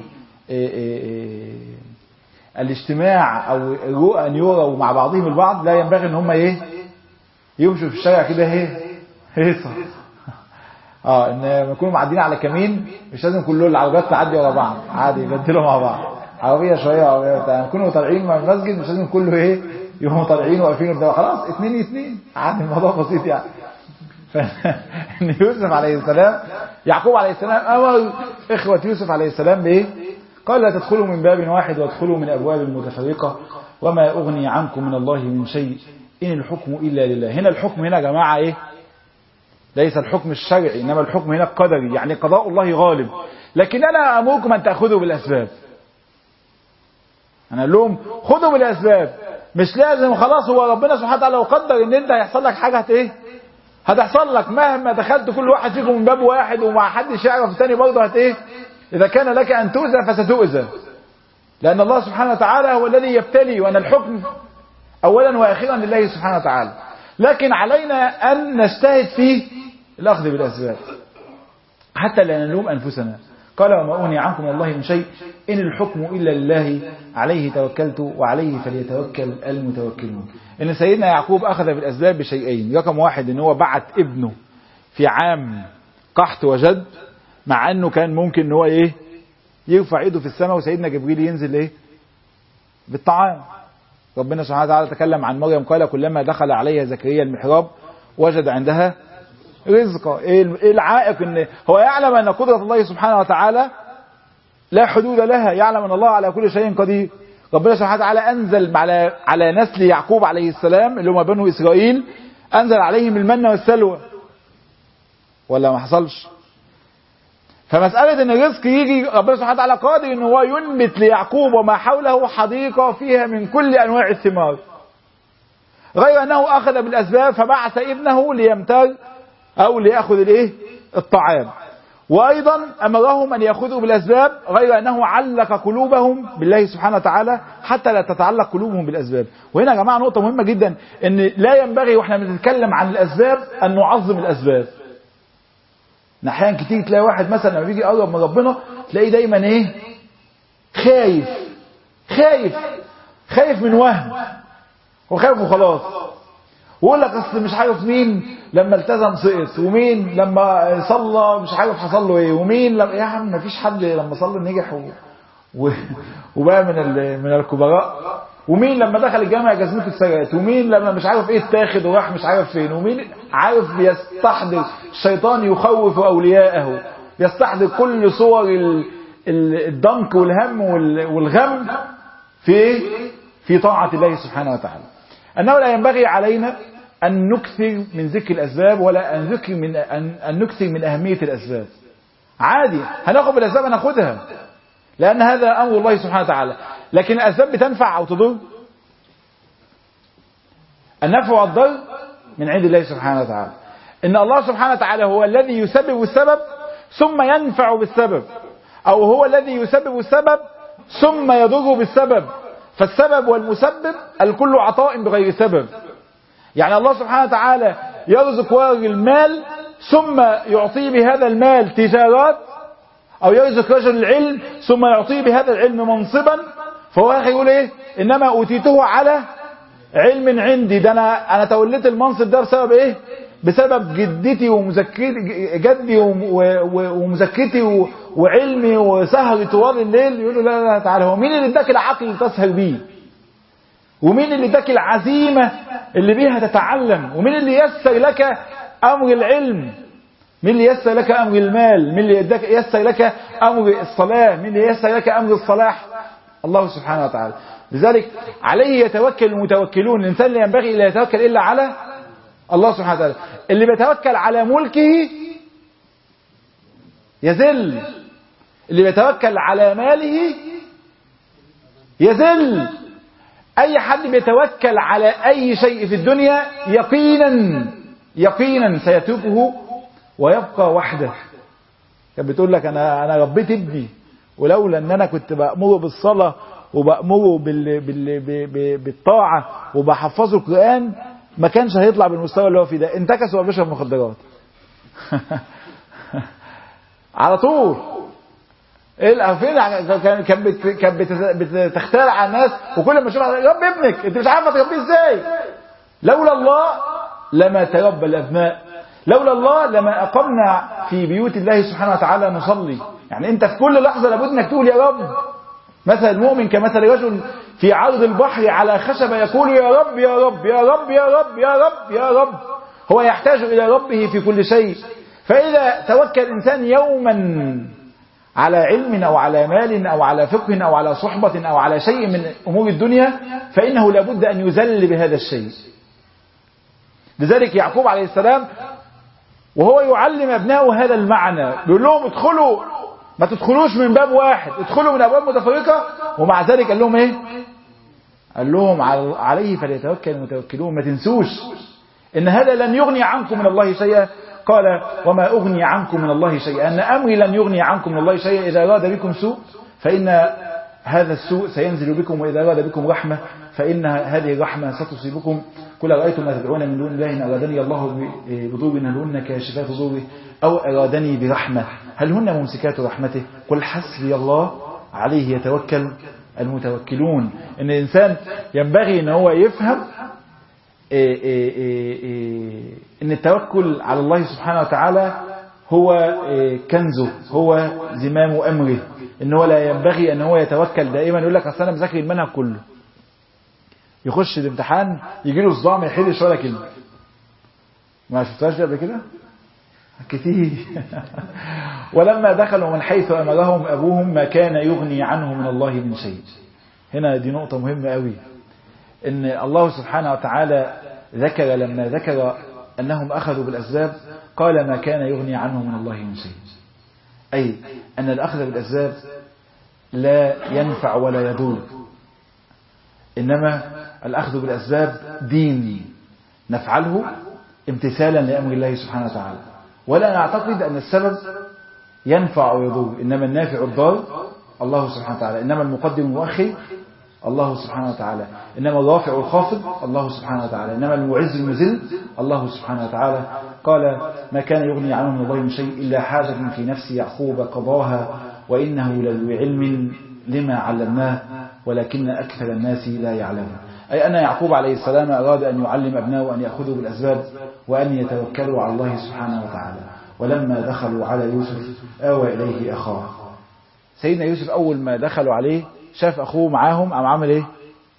الاجتماع او ان يروا مع بعضهم البعض، لا ينبغي ان هم يمشوا في الشارع كده هيصة. ان يكونوا معدين على كمين مش لازم كل العربيات تعدي ورا بعض، عادي يبدلوا مع بعض، عربية شوية عربية بتاع. يكونوا طالعين من المسجد مش لازم كله يقوموا طالعين واقفين قدام، خلاص 2-2 عادي، الموضوع بسيط يعني. فإن يوسف عليه السلام يعقوب عليه السلام أمر إخوة يوسف عليه السلام بإيه؟ قال لا تدخلوا من باب واحد وادخلوا من أبواب متفرقة وما أغني عنكم من الله من شيء إن الحكم إلا لله. هنا الحكم هنا يا جماعة ليس الحكم الشرعي، إنما الحكم هنا القدري، يعني قضاء الله غالب. لكن أنا أمركم أن تأخذوا بالأسباب. أنا لهم خذوا بالأسباب، مش لازم خلاص. هو ربنا سبحانه وتعالى لو قدر إن أنت هيحصل لك حاجة هتحصل لك مهما دخلت كل واحد فيكم من باب واحد ومع حدش يعرف الثاني برضه إذا كان لك أن تؤذى فستؤذى، لأن الله سبحانه وتعالى هو الذي يبتلي، وأن الحكم أولا وأخيرا لله سبحانه وتعالى. لكن علينا أن نجتهد في الأخذ بالأسباب حتى لا نلوم أنفسنا. قال وما أغني عنكم من الله من شيء إن الحكم إلا لله عليه توكلت وعليه فليتوكل المتوكلون. إن سيدنا يعقوب أخذ بالأسباب بشيئين. رقم واحد إن هو بعت ابنه في عام قحط وجد، مع انه كان ممكن ان هو ايه يرفع ايده في السماء وسيدنا جبريل ينزل ايه بالطعام. ربنا سبحانه وتعالى تكلم عن مريم قال كلما دخل عليها زكريا المحراب وجد عندها رزقا. ايه العائق؟ ان هو يعلم ان قدرة الله سبحانه وتعالى لا حدود لها، يعلم ان الله على كل شيء قدير. ربنا سبحانه وتعالى انزل على نسل يعقوب عليه السلام اللي هم بنو اسرائيل، انزل عليهم المن والسلوى، ولا ما حصلش؟ فمسألة ان الرزق يجي، ربنا سبحانه وتعالى قادر ان هو ينبت ليعقوب وما حوله حديقة فيها من كل انواع الثمار، غير انه اخذ بالاسباب فبعث ابنه ليمتر او ليأخذ الايه الطعام، وايضا امرهم ان ياخذوا بالاسباب، غير انه علق قلوبهم بالله سبحانه وتعالى حتى لا تتعلق قلوبهم بالاسباب. وهنا يا جماعة نقطة مهمة جدا، ان لا ينبغي واحنا بنتكلم عن الاسباب ان نعظم الاسباب. احيانا كتير تلاقي واحد مثلا لما بيجي يقرب من ربنا تلاقيه دايما ايه خايف من وهم، هو خايف وخلاص، ويقول لك اصل مش عارف مين لما التزم سقط، ومين لما صلى مش عارف حصل له ايه، ومين لما يا عم ما فيش حد لما صلى نجح وبقى من الكبراء، ومين لما دخل الجامعه جزمته اتسرقت، ومين لما مش عارف ايه اتاخد وراح مش عارف فين، ومين عارف بيستحضر الشيطان يخوف اولياءه، بيستحضر كل صور الضنك والهم والغم في طاعه الله سبحانه وتعالى. انه لا ينبغي علينا ان نكثر من ذكر الاسباب، ولا ان نكثر من اهميه الاسباب. عادي هناخد بالاسباب هناخدها، لان هذا امر الله سبحانه وتعالى، لكن الاسباب بتنفع او تضر. النفع والضر من عند الله سبحانه وتعالى. ان الله سبحانه وتعالى هو الذي يسبب السبب ثم ينفع بالسبب، او هو الذي يسبب السبب ثم يضر بالسبب. فالسبب والمسبب الكل عطاء بغير سبب. يعني الله سبحانه وتعالى يرزق رجل المال ثم يعطيه بهذا المال تجارات، او يرزق رجل العلم ثم يعطيه بهذا العلم منصبا، فهو اخي يقول ايه انما اوتيته على علم عندي، ده انا توليت المنصب ده بسبب ايه؟ بسبب جدتي جدي ومذاكرتي وعلمي وسهري طوال الليل. يقول له لا تعالى، هو مين اللي اداك العقل اللي تسهر بيه؟ ومين اللي اداك العزيمة اللي بيها تتعلم؟ ومين اللي يسر لك امر العلم؟ مين اللي يسر لك امر المال؟ مين اللي يسر لك امر الصلاة؟ مين اللي يسر لك امر الصلاح؟ الله سبحانه وتعالى. لذلك عليه يتوكل المتوكلون. الانسان لا ينبغي الا يتوكل الا على الله سبحانه وتعالى. اللي بيتوكل على ملكه يذل، اللي بيتوكل على ماله يذل. اي حد بيتوكل على اي شيء في الدنيا يقينا سيتركه ويبقى وحده. كانت بتقول لك انا ربيت ابني، ولولا ان انا كنت بأمره بالصلاة وبأمره بالطاعة وبحفظه القرآن ما كانش هيطلع بالمستوى اللي هو فيه ده. انتكس وبيشرب مخدرات على طول. كانت بتختار على الناس، وكل ما يشوفها رب ابنك انت مش عارفه تربيه ازاي. لولا الله لما تربى الابناء، لولا الله لما اقمنا في بيوت الله سبحانه وتعالى نصلي. يعني انت في كل لحظه لابد انك تقول يا رب. مثل المؤمن كمثل رجل في عرض البحر على خشبه يقول يا رب يا رب يا رب يا رب يا رب يا رب. هو يحتاج الى ربه في كل شيء. فاذا توكل الانسان يوما على علم او على مال او على فقه او على صحبه او على شيء من امور الدنيا، فانه لابد ان يذل بهذا الشيء. لذلك يعقوب عليه السلام وهو يعلم ابنائه هذا المعنى بيقول لهم ادخلوا، ما تدخلوش من باب واحد، ادخلوا من ابواب متفرقه. ومع ذلك قال لهم ايه؟ قال لهم عليه فليتوكل المتوكلون. ما تنسوش ان هذا لن يغني عنكم من الله شيئا. قال وما اغني عنكم من الله شيئا، ان امري لن يغني عنكم من الله شيئا. اذا اراد بكم سوء فان هذا السوء سينزل بكم، واذا اراد بكم رحمه فان هذه الرحمه ستصيبكم. قل أرأيتم ما تدعون من دون الله إن أرادني الله بضر هل هن كاشفات ضره أو أرادني برحمة هل هن ممسكات رحمته قل حسبي الله عليه يتوكل المتوكلون. إن الإنسان ينبغي إن هو يفهم إن التوكل على الله سبحانه وتعالى هو كنزه، هو زمام أمره، إن هو لا ينبغي أن هو يتوكل دائما يقول لك أصل أنا مذاكر المنهج كله، يخش الامتحان يجي له صداع ما يحلش ولا كلمة. ما شفتهاش دي قبل كده كتير. ولما دخلوا من حيث أمرهم أبوهم ما كان يغني عنه من الله من شيء. هنا دي نقطة مهمة قوي، إن الله سبحانه وتعالى ذكر لما ذكر أنهم أخذوا بالأسباب قال ما كان يغني عنه من الله من شيء، أي أن الأخذ بالأسباب لا ينفع ولا يضر، إنما الأخذ بالأسباب دين نفعله امتثالا لأمر الله سبحانه وتعالى، ولا نعتقد أن السبب ينفع ويضر، إنما النافع الضار الله سبحانه وتعالى، إنما المقدم المؤخر الله سبحانه وتعالى، إنما الرافع والخافض الله سبحانه وتعالى، إنما المعز المذل الله سبحانه وتعالى. قال ما كان يغني عنه من الله من شيء إلا حاجة في نفس يعقوب قضاها وإنه لذو علم لما علمناه ولكن أكثر الناس لا يعلمون. أي أن يعقوب عليه السلام أراد أن يعلم أبنائه أن يأخذوا بالأسباب وأن يتوكلوا على الله سبحانه وتعالى. ولما دخلوا على يوسف آوى إليه أخاه. سيدنا يوسف أول ما دخلوا عليه شاف أخوه معاهم، أم عمل إيه؟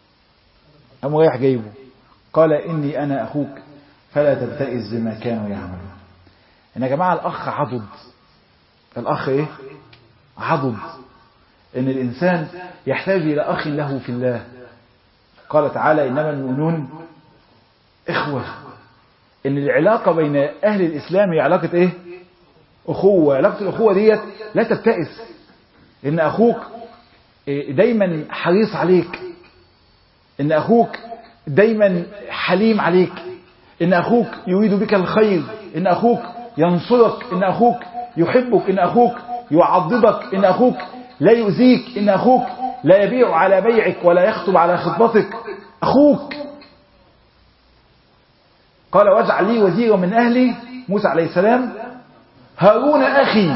أم رايح جايبه، قال إني أنا أخوك فلا تبتئس بما كانوا يعملون. إن يا جماعة الأخ عضد، الأخ إيه؟ عضد، إن الإنسان يحتاج إلى أخ له في الله. قال تعالى إنما المؤمنون إخوة. إن العلاقة بين أهل الإسلام هي علاقة إيه؟ أخوة. علاقة الأخوة ديت لا تبتئس، إن أخوك دايما حريص عليك، إن أخوك دايما حليم عليك، إن أخوك يريد بك الخير، إن أخوك ينصرك، إن أخوك يحبك، إن أخوك يعضدك، إن أخوك لا يؤذيك، إن أخوك لا يبيع على بيعك ولا يخطب على خطبتك. أخوك قال واجعل لي وزيرا من أهلي، موسى عليه السلام، هارون أخي.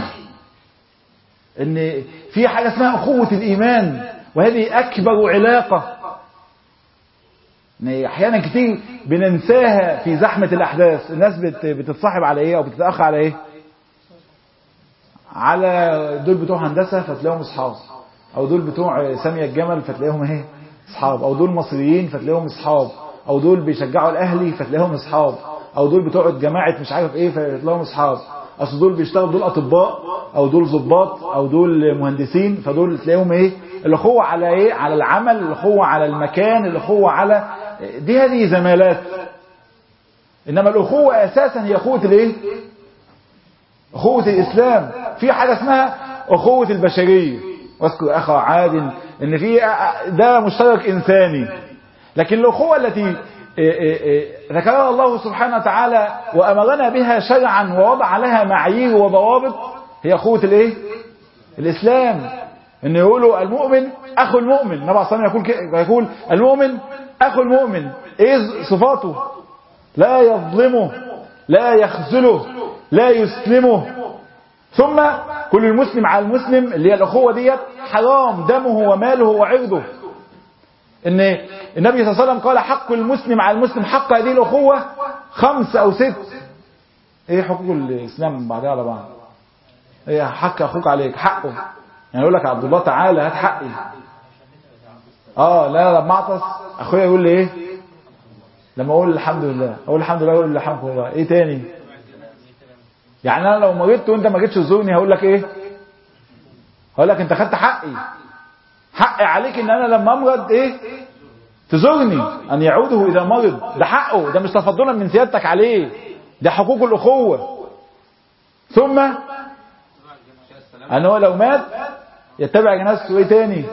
إن في حاجة اسمها أخوة الإيمان، وهذه أكبر علاقة أحيانا كتير بننساها في زحمة الأحداث. الناس بتتصاحب على إيه أو بتتأخ على إيه؟ على دول بتوع هندسة فتلاقيهم أصحاب، أو دول بتوع سامية الجمل فتلاقيهم إيه؟ أصحاب، أو دول مصريين فتلاقيهم أصحاب، أو دول بيشجعوا الأهلي فتلاقيهم أصحاب، أو دول بتوع جماعة مش عارف إيه فتلاقيهم أصحاب. أصل دول بيشتغلوا، دول أطباء أو دول ضباط أو دول مهندسين، فدول تلاقيهم إيه؟ الأخوة على إيه؟ على العمل، الأخوة على المكان، الأخوة على دي، هذه زمالات. إنما الأخوة أساسا هي أخوة الإيه؟ أخوة الإسلام. في حاجة اسمها أخوة البشرية، واذكر أخا عاد، إن في ده مشترك إنساني. لكن الأخوة التي ذكرها الله سبحانه وتعالى وأمرنا بها شرعا ووضع لها معايير وضوابط هي أخوة الإيه؟ الإسلام. إن يقولوا المؤمن أخو المؤمن، النبي صلى الله عليه وسلم يقول المؤمن أخو المؤمن. إيه صفاته؟ لا يظلمه، لا يخذله، لا يسلمه. ثم كل المسلم على المسلم، اللي هي الأخوة ديت، حرام دمه وماله وعرضه. إن النبي صلى الله عليه وسلم قال حق المسلم على المسلم، حق هذه الأخوة 5 أو 6. إيه حقوق الإسلام بعدها على بعض؟ إيه حق أخوك عليك؟ حقه يعني يقول لك عبد الله تعالى هات حقي. لا لما أعطس أخويا يقول لي إيه؟ لما أقول الحمد لله، أقول الحمد لله، أقول الحمد لله. إيه تاني؟ يعني أنا لو مرضت وأنت ما جيتش تزورني هقول لك إيه؟ هقول لك أنت خدت حقي. حقي عليك إن أنا لما أمرض إيه؟ تزورني، أن يعوده إذا مرض. ده حقه، ده مش تفضلا من سيادتك عليه، ده حقوق الأخوة. ثم أنه لو مات يتبع جنازته. إيه تاني؟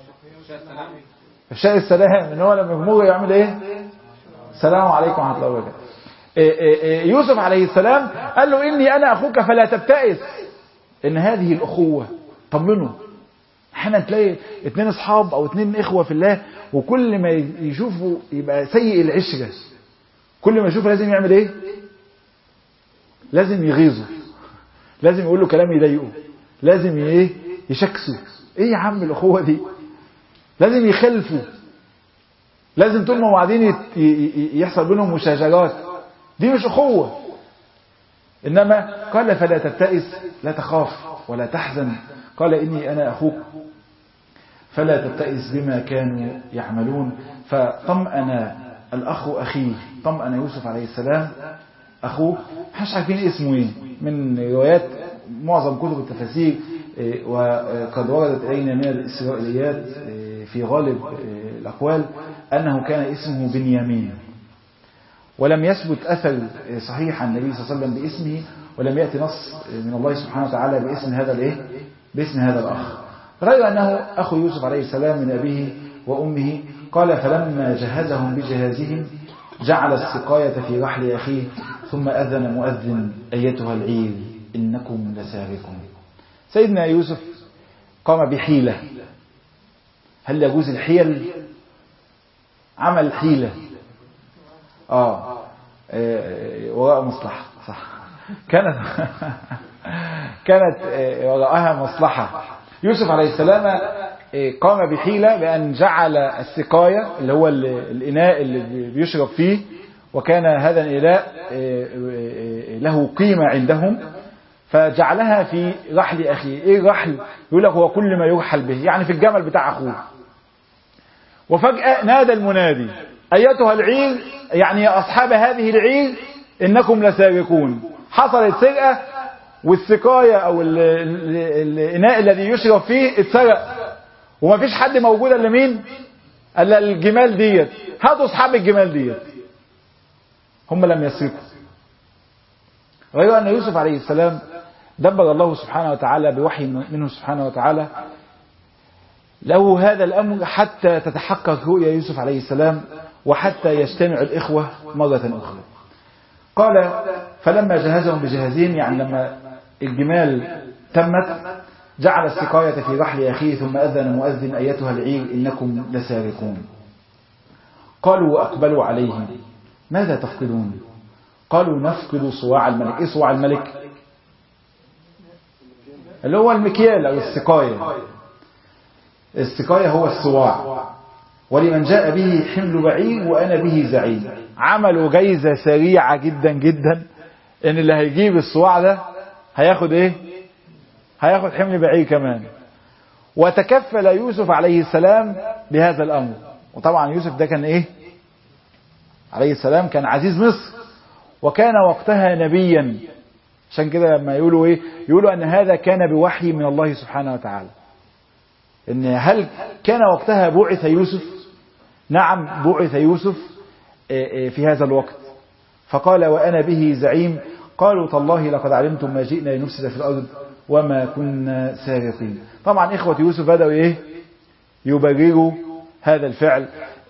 إفشاء السلام، إن هو لما يمر يعمل إيه؟ السلام عليكم ورحمة الله وبركاته. يوسف عليه السلام قال له إني أنا أخوك فلا تبتئس. إن هذه الأخوة طمنه. احنا تلاقي 2 أصحاب أو 2 إخوة في الله، وكل ما يشوفوا يبقى سيء العشرة، كل ما يشوفه لازم يعمل إيه؟ لازم يغيظه، لازم يقول له كلام يضايقه، لازم إيه؟ يشكسه. إيه يا عم الأخوة دي؟ لازم يخلفوا، لازم طول ما قاعدين يحصل بينهم مشاجرات. دي مش أخوة. إنما قال فلا تبتئس، لا تخاف ولا تحزن، قال إني أنا أخوك فلا تبتئس بما كانوا يعملون. فطمأن الأخ أخيه، طمأن يوسف عليه السلام أخوه، مش عارفين اسمه إيه من روايات معظم كتب التفاسير، وقد وردت إلينا من الإسرائيليات في غالب الأقوال أنه كان اسمه بنيامين، ولم يثبت أثر صحيح عن النبي صلى الله عليه وسلم باسمه، ولم يأتي نص من الله سبحانه وتعالى باسم هذا الأخ، غير أنه أخو يوسف عليه السلام من أبيه وأمه. قال فلما جهزهم بجهازهم جعل السقاية في رحل أخيه ثم أذن مؤذن أيتها العير إنكم لسارقون. سيدنا يوسف قام بحيلة. هل يجوز الحيل؟ عمل حيلة وراء مصلحة، صح، كانت وراءها مصلحة. يوسف عليه السلام قام بحيلة بأن جعل السقاية اللي هو الإناء اللي بيشرب فيه، وكان هذا الإناء له قيمة عندهم، فجعلها في رحل أخيه. إيه الرحل؟ يقول لك هو كل ما يرحل به، يعني في الجمل بتاع أخوه. وفجأة نادى المنادي أيتها العير، يعني يا أصحاب هذه العير إنكم لسارقون. حصلت سرقة، والسقاية أو الإناء الذي يشرب فيه اتسرق، وما فيش حد موجود إلا مين؟ إلا الجمال ديت. هاتوا أصحاب الجمال ديت. هم لم يسرقوا، غير أن يوسف عليه السلام دبر الله سبحانه وتعالى بوحي منه سبحانه وتعالى له هذا الأمر حتى تتحقق رؤيا يوسف عليه السلام، وحتى يجتمع الإخوة مرة أخرى. قال فلما جهزهم بجهازهم، يعني لما الجمال تمت، جعل السقاية في رحل أخيه ثم أذن مؤذن أيتها العير إنكم لسارقون. قالوا وأقبلوا عليهم ماذا تفقدون؟ قالوا نفقد صواع الملك. إيه صواع الملك؟ اللي هو المكيال أو السقاية. السقاية هو الصواع. ولمن جاء به حمل بعير وأنا به زعيم. عملوا جايزة سريعة جدا جدا، إن اللي هيجيب الصواع ده هياخد إيه؟ هياخد حمل بعير كمان. وتكفل يوسف عليه السلام بهذا الأمر. وطبعا يوسف ده كان إيه؟ عليه السلام كان عزيز مصر، وكان وقتها نبيا. عشان كده لما يقولوا إيه؟ يقولوا أن هذا كان بوحي من الله سبحانه وتعالى. إن هل كان وقتها بعث يوسف؟ نعم، بعث يوسف في هذا الوقت. فقال وأنا به زعيم. قالوا تالله لقد علمتم ما جئنا لنفسد في الأرض وما كنا سارقين. طبعا إخوة يوسف بدأوا إيه؟ يبرروا هذا الفعل.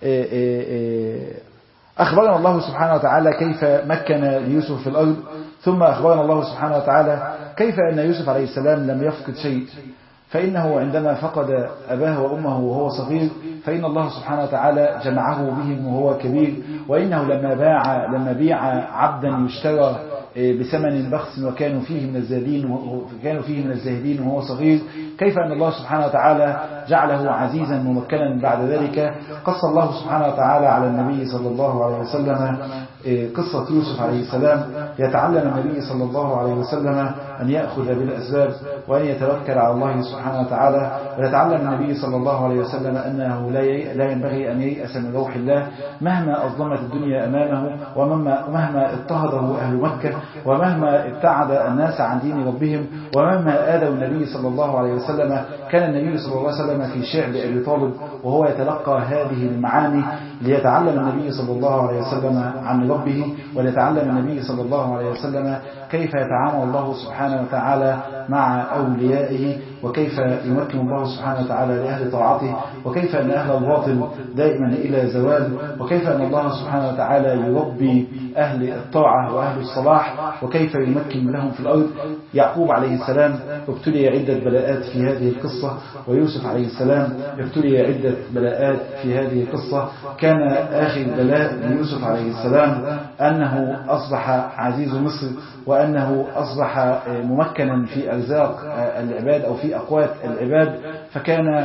أخبرنا الله سبحانه وتعالى كيف مكن ليوسف في الأرض، ثم أخبرنا الله سبحانه وتعالى كيف أن يوسف عليه السلام لم يفقد شيء. فإنه عندما فقد أباه وأمه وهو صغير، فإن الله سبحانه وتعالى جمعه بهم وهو كبير. وإنه لما بيع عبدا يشترى بثمن بخس وكانوا فيه من الزاهدين وهو صغير، كيف أن الله سبحانه وتعالى جعله عزيزا ممكنا بعد ذلك. قص الله سبحانه وتعالى على النبي صلى الله عليه وسلم قصة يوسف عليه السلام. يتعلم النبي صلى الله عليه وسلم أن يأخذ بالأسباب وأن يتوكل على الله سبحانه وتعالى. ويتعلم النبي صلى الله عليه وسلم أنه لا ينبغي أن ييأس من روح الله مهما أظلمت الدنيا أمامه، ومهما اضطهده أهل مكة، ومهما ابتعد الناس عن دين ربهم، ومهما آذوا النبي صلى الله عليه وسلم. كان النبي صلى الله عليه وسلم في شعب أبي طالب وهو يتلقى هذه المعاني ليتعلم النبي صلى الله عليه وسلم عن ربه، وليتعلم النبي صلى الله عليه وسلم كيف يتعامل الله سبحانه وتعالى مع أوليائه، وكيف يمكن الله سبحانه وتعالى لأهل طاعته، وكيف أن أهل الباطل دائما إلى زوال، وكيف أن الله سبحانه وتعالى يربي أهل الطاعة وأهل الصلاح، وكيف يمكن لهم في الأرض. يعقوب عليه السلام ابتلي عدة بلاءات في هذه القصة، ويوسف عليه السلام ابتلي عدة بلاءات في هذه القصة. كان آخر بلاء ليوسف عليه السلام أنه أصبح عزيز مصر، وأنه أصبح ممكنا في أرزاق العباد أو في أقوات العباد. فكان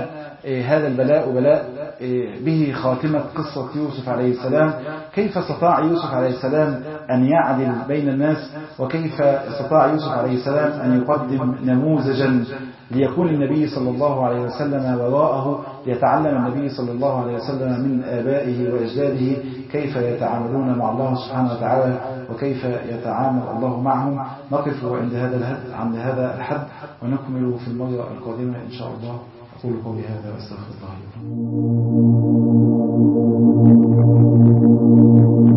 هذا البلاء بلاء به خاتمة قصة يوسف عليه السلام، كيف استطاع يوسف عليه السلام أن يعدل بين الناس، وكيف استطاع يوسف عليه السلام أن يقدم نموذجا ليكون النبي صلى الله عليه وسلم وراءه، ليتعلم النبي صلى الله عليه وسلم من آبائه وأجداده كيف يتعاملون مع الله سبحانه وتعالى وكيف يتعامل الله معهم. نقف عند هذا الحد ونكمل في المرة القادمة إن شاء الله. أقول قولي هذا وأستغفر الله لي ولكم.